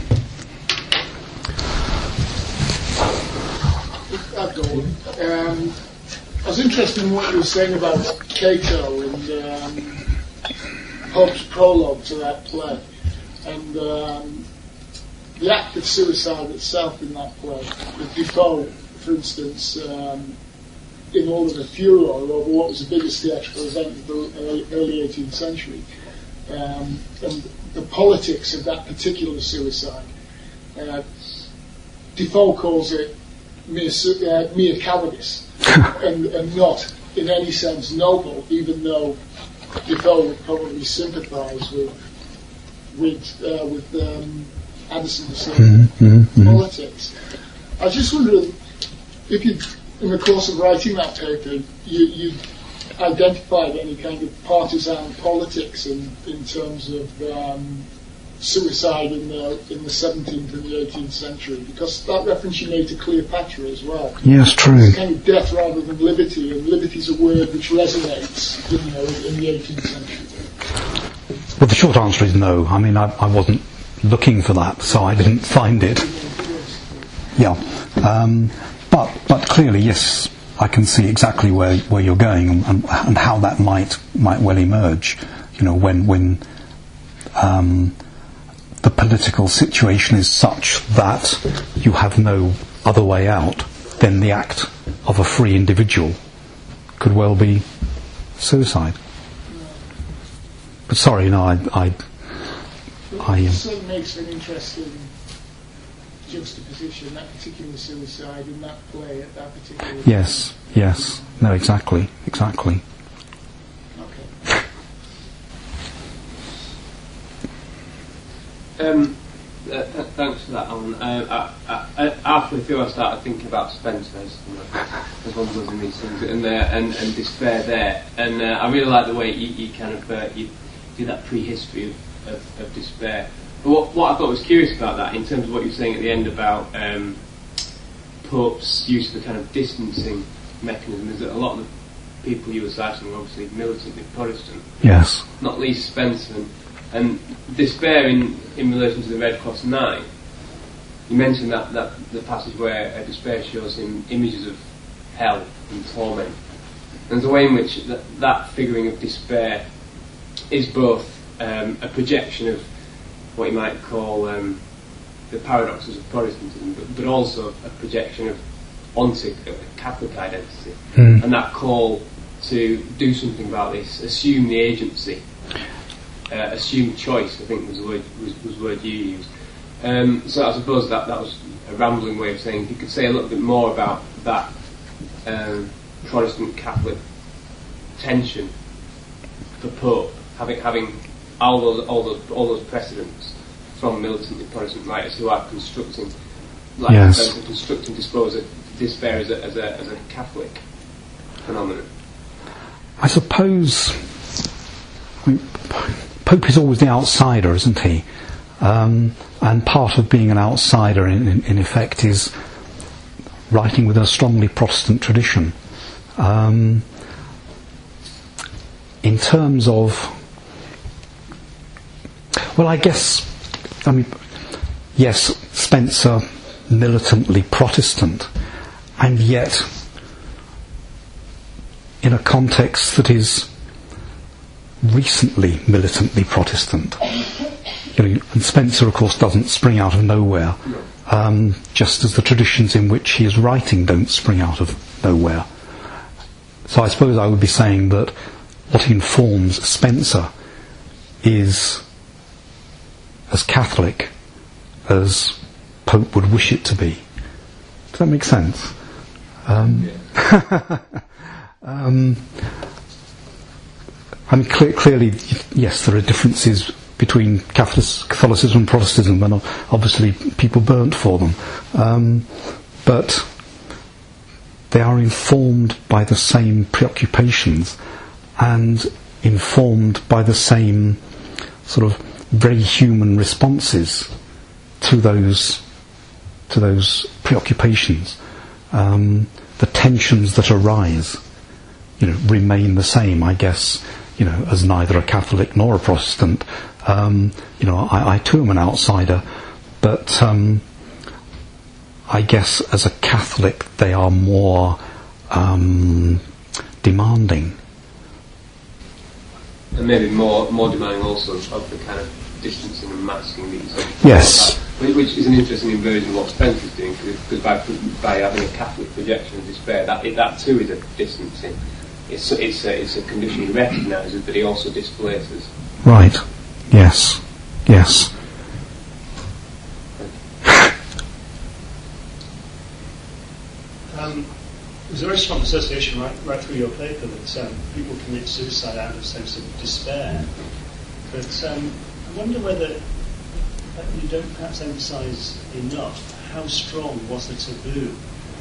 Um, I was interested in what you were saying about Cato and um, Pope's prologue to that play, and um, the act of suicide itself in that play. With Defoe, for instance, um, in all of the furor over what was the biggest theatrical event of the early eighteenth century, um, and the politics of that particular suicide. Uh, Defoe calls it mere, uh, mere cowardice, and, and not in any sense noble, even though Defoe would probably sympathise with with uh, with um, Addison's uh, mm-hmm, mm-hmm. politics. I just wondered if you, in the course of writing that paper, you, you identified any kind of partisan politics in, in terms of um, suicide in the in the seventeenth and the eighteenth century, because that reference you made to Cleopatra as well. Yes, true. It's kind of death rather than liberty, and liberty's a word which resonates, you know, in the eighteenth century. Well, the short answer is no. I mean, I, I wasn't looking for that, so I didn't find it. Yeah, um, but but clearly, yes, I can see exactly where, where you're going and, and, and how that might might well emerge. You know, when when um, the political situation is such that you have no other way out, then the act of a free individual could well be suicide. But sorry, no, I, I, I. It Um, certainly makes an interesting juxtaposition, that particular suicide in that play at that particular. yes, yes, no, exactly, exactly. Okay. Um, uh, th- thanks for that, Alan. Uh, I, I, I, halfway through, I started thinking about Spencer as, you know, as one of those in these things, and, uh, and and despair there. And uh, I really like the way you, you kind of uh, you do that prehistory of, of, of despair. But what, what I thought was curious about that, in terms of what you're saying at the end about um, Pope's use of the kind of distancing mechanism, is that a lot of the people you were citing were obviously militantly Protestant. Yes. Not least Spencer. And, and despair in, in relation to the Red Cross Nine. You mentioned that, that the passage where uh, despair shows him images of hell and torment. And the way in which that, that figuring of despair is both um, a projection of what you might call um, the paradoxes of Protestantism, but, but also a projection of onto a Catholic identity. Mm. And that call to do something about this, assume the agency, uh, assume choice, I think was the word, was, was the word you used. Um, so I suppose that, that was a rambling way of saying, if you could say a little bit more about that um, Protestant-Catholic tension for Pope, having having all those, all those, all those precedents from militantly Protestant writers who are constructing, like Yes. uh, constructing dispose of despair as a, as a as a Catholic phenomenon. I suppose I mean, Pope is always the outsider, isn't he? Um, and part of being an outsider, in, in, in effect, is writing within a strongly Protestant tradition. Um, in terms of, well, I guess, I mean, yes, Spencer, militantly Protestant, and yet in a context that is recently militantly Protestant. You know, and Spencer, of course, doesn't spring out of nowhere, um, just as the traditions in which he is writing don't spring out of nowhere. So I suppose I would be saying that what informs Spencer is as Catholic as Pope would wish it to be. Does that make sense? Um, um, I mean, cle- clearly, yes, there are differences between Catholic, Catholicism and Protestantism, and obviously people burnt for them. Um, but they are informed by the same preoccupations and informed by the same sort of very human responses to those to those preoccupations. Um, the tensions that arise, you know, remain the same, I guess. You know, as neither a Catholic nor a Protestant, um, you know, I, I too am an outsider, but um, I guess as a Catholic they are more um, demanding. And maybe more more demanding also of the kind of distancing and masking that you said. Yes. Which, which is an interesting inversion of what Spencer's doing, because by, by having a Catholic projection of despair, that it, that too is a distancing. It's it's a, it's a condition he recognises, but he also displaces. Right. Yes. Yes. Um, there's a very strong association right, right through your paper that um, people commit suicide out of a sense of despair. But um, I wonder whether uh, you don't perhaps emphasise enough how strong was the taboo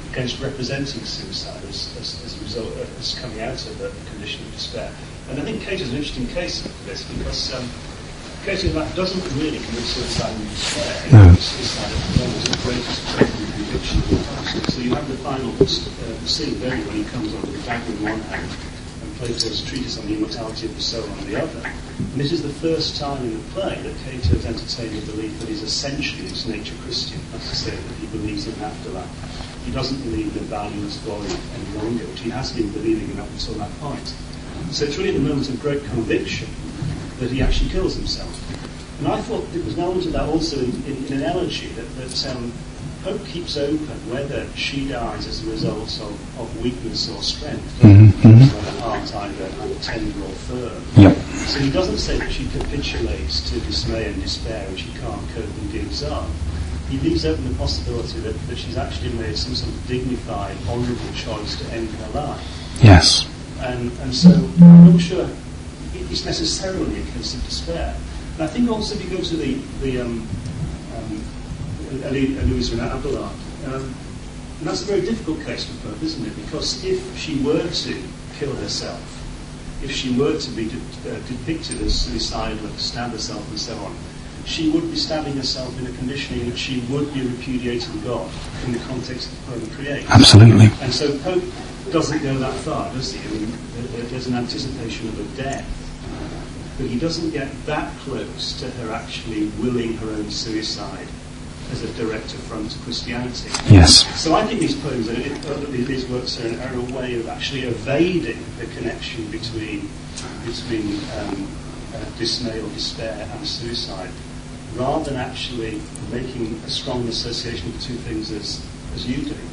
against representing suicide as, as, as a result of as coming out of a condition of despair. And I think Cato's an interesting case for this because um, Cato doesn't really commit suicide in despair. He No. commits suicide at the moment of greatest conviction. So you have the final uh, the scene very when he comes on with the dagger in one hand and Plato's treatise on the immortality of the soul on the other. And this is the first time in the play that Cato has entertained the belief that he's essentially his nature Christian. That's to say that he believes in afterlife. He doesn't believe in valueless glory any longer, which he has been believing in up until that point. So it's really the moment of great conviction that he actually kills himself. And I thought it was an element of that also in, in, in an elegy that, that um, Pope keeps open whether she dies as a result of, of weakness or strength, Mm-hmm. whether heart either tender or firm. Yep. So he doesn't say that she capitulates to dismay and despair and she can't cope and gives up. He leaves open the possibility that, that she's actually made some sort of dignified, honourable choice to end her life. Yes. And, and so I'm not sure it's necessarily a case of despair. And I think also if you go to the, the um, um, Eloisa and Abelard, um, and that's a very difficult case for Pope, isn't it? Because if she were to kill herself, if she were to be de- uh, depicted as suicidal and stab herself and so on, she would be stabbing herself in a condition in which she would be repudiating God in the context of Pope create. Absolutely. And so Pope doesn't go that far, does he? I mean, there's an anticipation of a death, but he doesn't get that close to her actually willing her own suicide as a direct affront to Christianity. Yes. So I think these poems, are, these works are, are a way of actually evading the connection between between um, uh, dismay or despair and suicide, rather than actually making a strong association of the two things as as you do.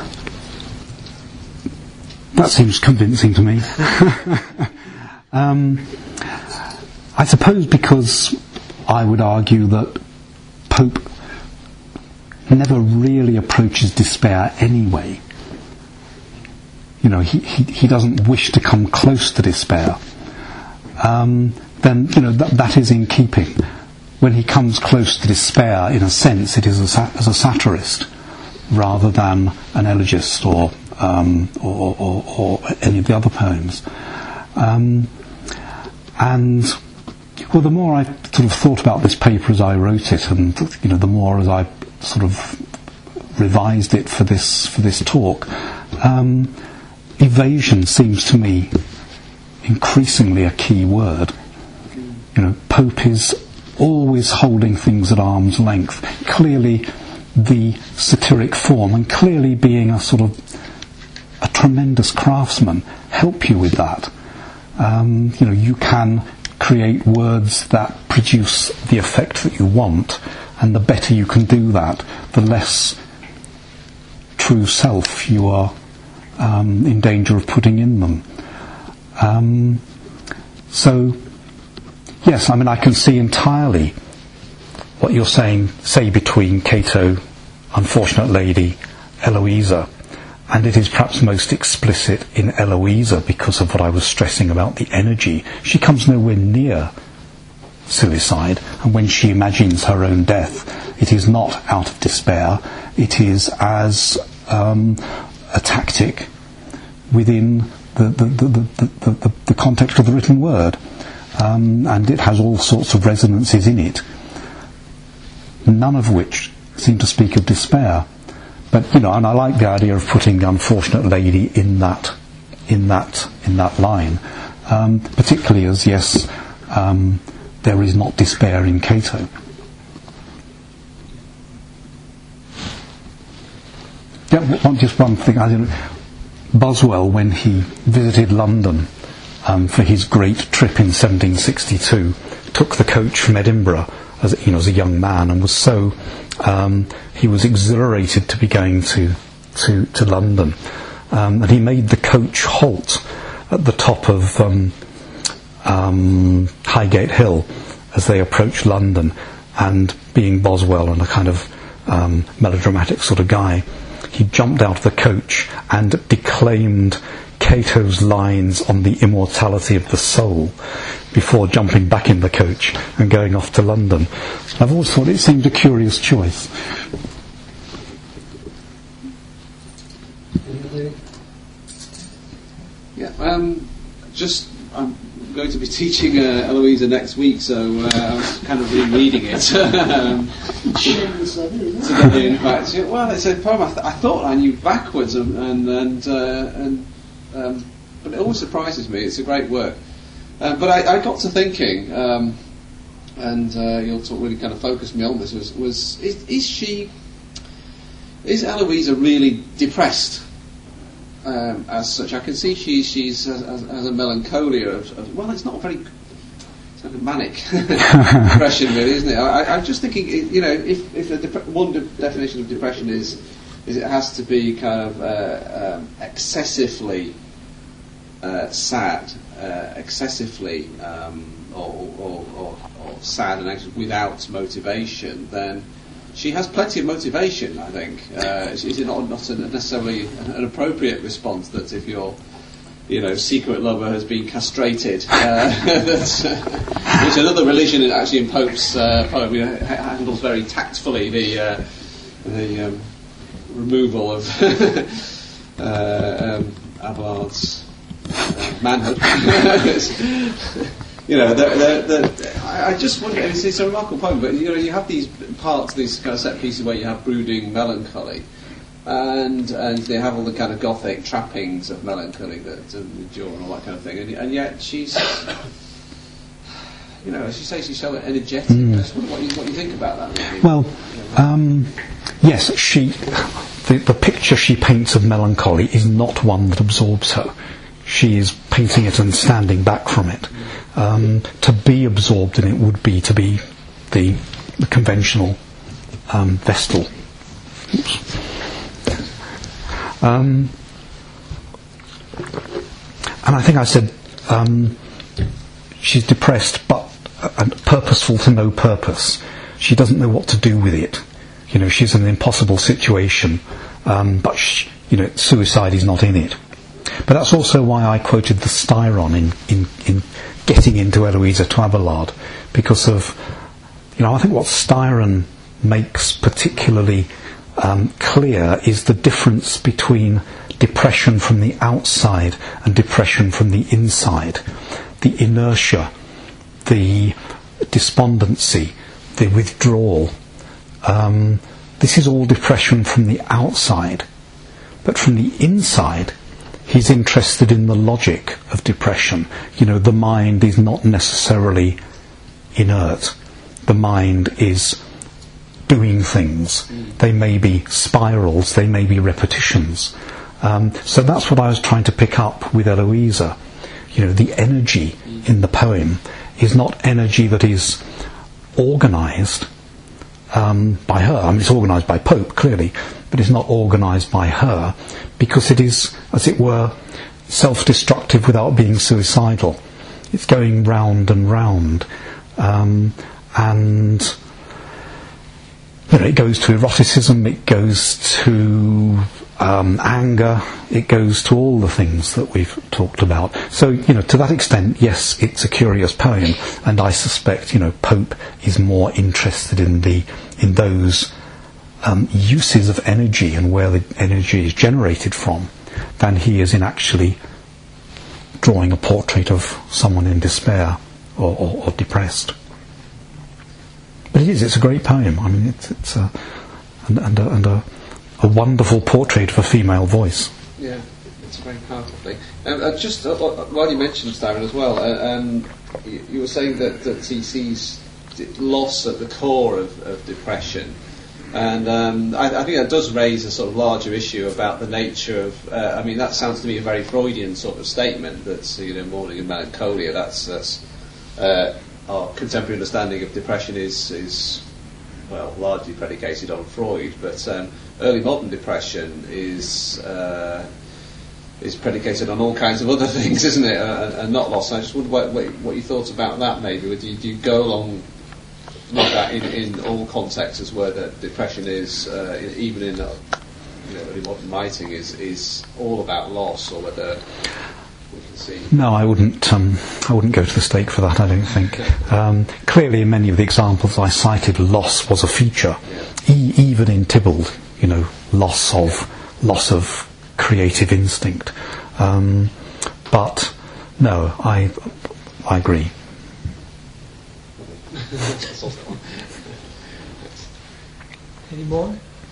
That seems convincing to me. um, I suppose because I would argue that Pope never really approaches despair anyway. You know, he, he, he doesn't wish to come close to despair. Um, then, you know, that, that is in keeping. When he comes close to despair, in a sense, it is a, as a satirist rather than an elegist or um, or, or, or any of the other poems. Um, and well, the more I sort of thought about this paper as I wrote it, and you know, the more as I sort of revised it for this for this talk, um, evasion seems to me increasingly a key word. You know, Pope is always holding things at arm's length, clearly the satiric form, and clearly being a sort of a tremendous craftsman help you with that. Um, you know, you can create words that produce the effect that you want, and the better you can do that, the less true self you are um, in danger of putting in them. Um, so, yes, I mean, I can see entirely what you're saying, say, between Cato, Unfortunate Lady, Eloisa, and it is perhaps most explicit in Eloisa because of what I was stressing about the energy. She comes nowhere near suicide, and when she imagines her own death, it is not out of despair, it is as um, a tactic within the, the, the, the, the, the, the context of the written word, um, and it has all sorts of resonances in it, none of which seem to speak of despair. But you know, and I like the idea of putting the Unfortunate Lady in that, in that, in that line, um, particularly as yes, um, there is not despair in Cato. Yeah, one, just one thing. I don't know, Boswell, when he visited London um, for his great trip in seventeen sixty-two, took the coach from Edinburgh as you know as a young man, and was so um, he was exhilarated to be going to to, to London, um, and he made the coach halt at the top of um, um, Highgate Hill as they approached London, and being Boswell and a kind of um, melodramatic sort of guy, he jumped out of the coach and declaimed Cato's lines on the immortality of the soul before jumping back in the coach and going off to London. I've always thought it seemed a curious choice. Dave? Yeah, um, just I'm going to be teaching uh, Eloisa next week, so uh, I was kind of rereading it. um, Shameless of you, isn't it? today, in fact, yeah, well, it's a poem I, th- I thought I knew backwards, and and and, uh, and um, but it always surprises me. It's a great work. Uh, but I, I got to thinking, um, and uh, you'll talk really kind of focused me on this. Was was is, is she? Is Eloisa really depressed? Um, as such, I can see she, she's has, has a melancholia of, of. Well, it's not a very it's like a manic depression, really, isn't it? I, I'm just thinking, you know, if if a dep- one de- definition of depression is is it has to be kind of uh, um, excessively uh, sad, uh, excessively um, or, or, or, or sad and anxious without motivation, then she has plenty of motivation, I think. Uh, is it not, not a necessarily an appropriate response that if your, you know, secret lover has been castrated, uh, that's, uh, which another religion actually in Pope's uh, poem, you know, handles very tactfully the uh, the um, removal of uh, um, Abelard's uh, manhood. You know, they're, they're, they're, I just wonder. It's, it's a remarkable poem, but you know, you have these parts, these kind of set pieces where you have brooding melancholy, and and they have all the kind of gothic trappings of melancholy that endure and all that kind of thing, and, and yet she's, you know, as you say, she's so energetic. Mm. I just wonder what you what you think about that. Really. Well, um, yes, she, the, the picture she paints of melancholy is not one that absorbs her. She is painting it and standing back from it. Um, to be absorbed in it would be to be the, the conventional um, Vestal. Oops. Um, and I think I said um, she's depressed, but uh, purposeful to no purpose. She doesn't know what to do with it. You know, she's in an impossible situation, um, but she, you know, suicide is not in it. But that's also why I quoted the Styron in, in, in getting into Eloisa to Abelard, because of, you know, I think what Styron makes particularly um, clear is the difference between depression from the outside and depression from the inside. The inertia, the despondency, the withdrawal. Um, this is all depression from the outside. But from the inside, he's interested in the logic of depression. You know, the mind is not necessarily inert. The mind is doing things. They may be spirals, they may be repetitions. Um, so that's what I was trying to pick up with Eloisa. You know, the energy in the poem is not energy that is organised um, by her. I mean, it's organised by Pope, clearly, but it's not organised by her, because it is, as it were, self-destructive without being suicidal. It's going round and round, um, and you know, it goes to eroticism, it goes to um, anger, it goes to all the things that we've talked about. So, you know, to that extent, yes, it's a curious poem, and I suspect, you know, Pope is more interested in the in those Um, uses of energy and where the energy is generated from than he is in actually drawing a portrait of someone in despair or, or, or depressed. But it is, it's a great poem. I mean, it's, it's a, and, and, a, and a, a wonderful portrait of a female voice. Yeah, it's a very powerful thing. Um, uh, just uh, while you mentioned Styron as well, uh, um, you, you were saying that, that he sees loss at the core of, of depression. And um, I, I think that does raise a sort of larger issue about the nature of. Uh, I mean, that sounds to me a very Freudian sort of statement. That's, you know, mourning and melancholia. That's that's uh, our contemporary understanding of depression is is well largely predicated on Freud. But um, early modern depression is uh, is predicated on all kinds of other things, isn't it? Uh, and not loss. I just wonder what, what, what you thought about that. Maybe do you, do you go along like that in, in all contexts where that depression is, uh, even in uh, you know, early modern writing, is is all about loss, or whether we can see. No, I wouldn't. Um, I wouldn't go to the stake for that. I don't think. Um, clearly, in many of the examples I cited, loss was a feature. Yeah. E- even in Tybalt, you know, loss of loss of creative instinct. Um, but no, I I agree. Any more?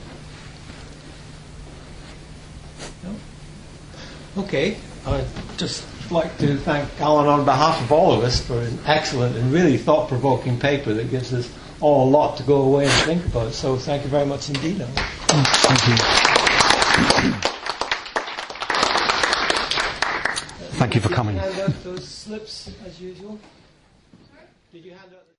No? Okay. I'd just like to thank Alan on behalf of all of us for an excellent and really thought-provoking paper that gives us all a lot to go away and think about. So thank you very much indeed, Alan. Thank you. Thank you for coming. Did you hand out those slips as usual? Did you hand out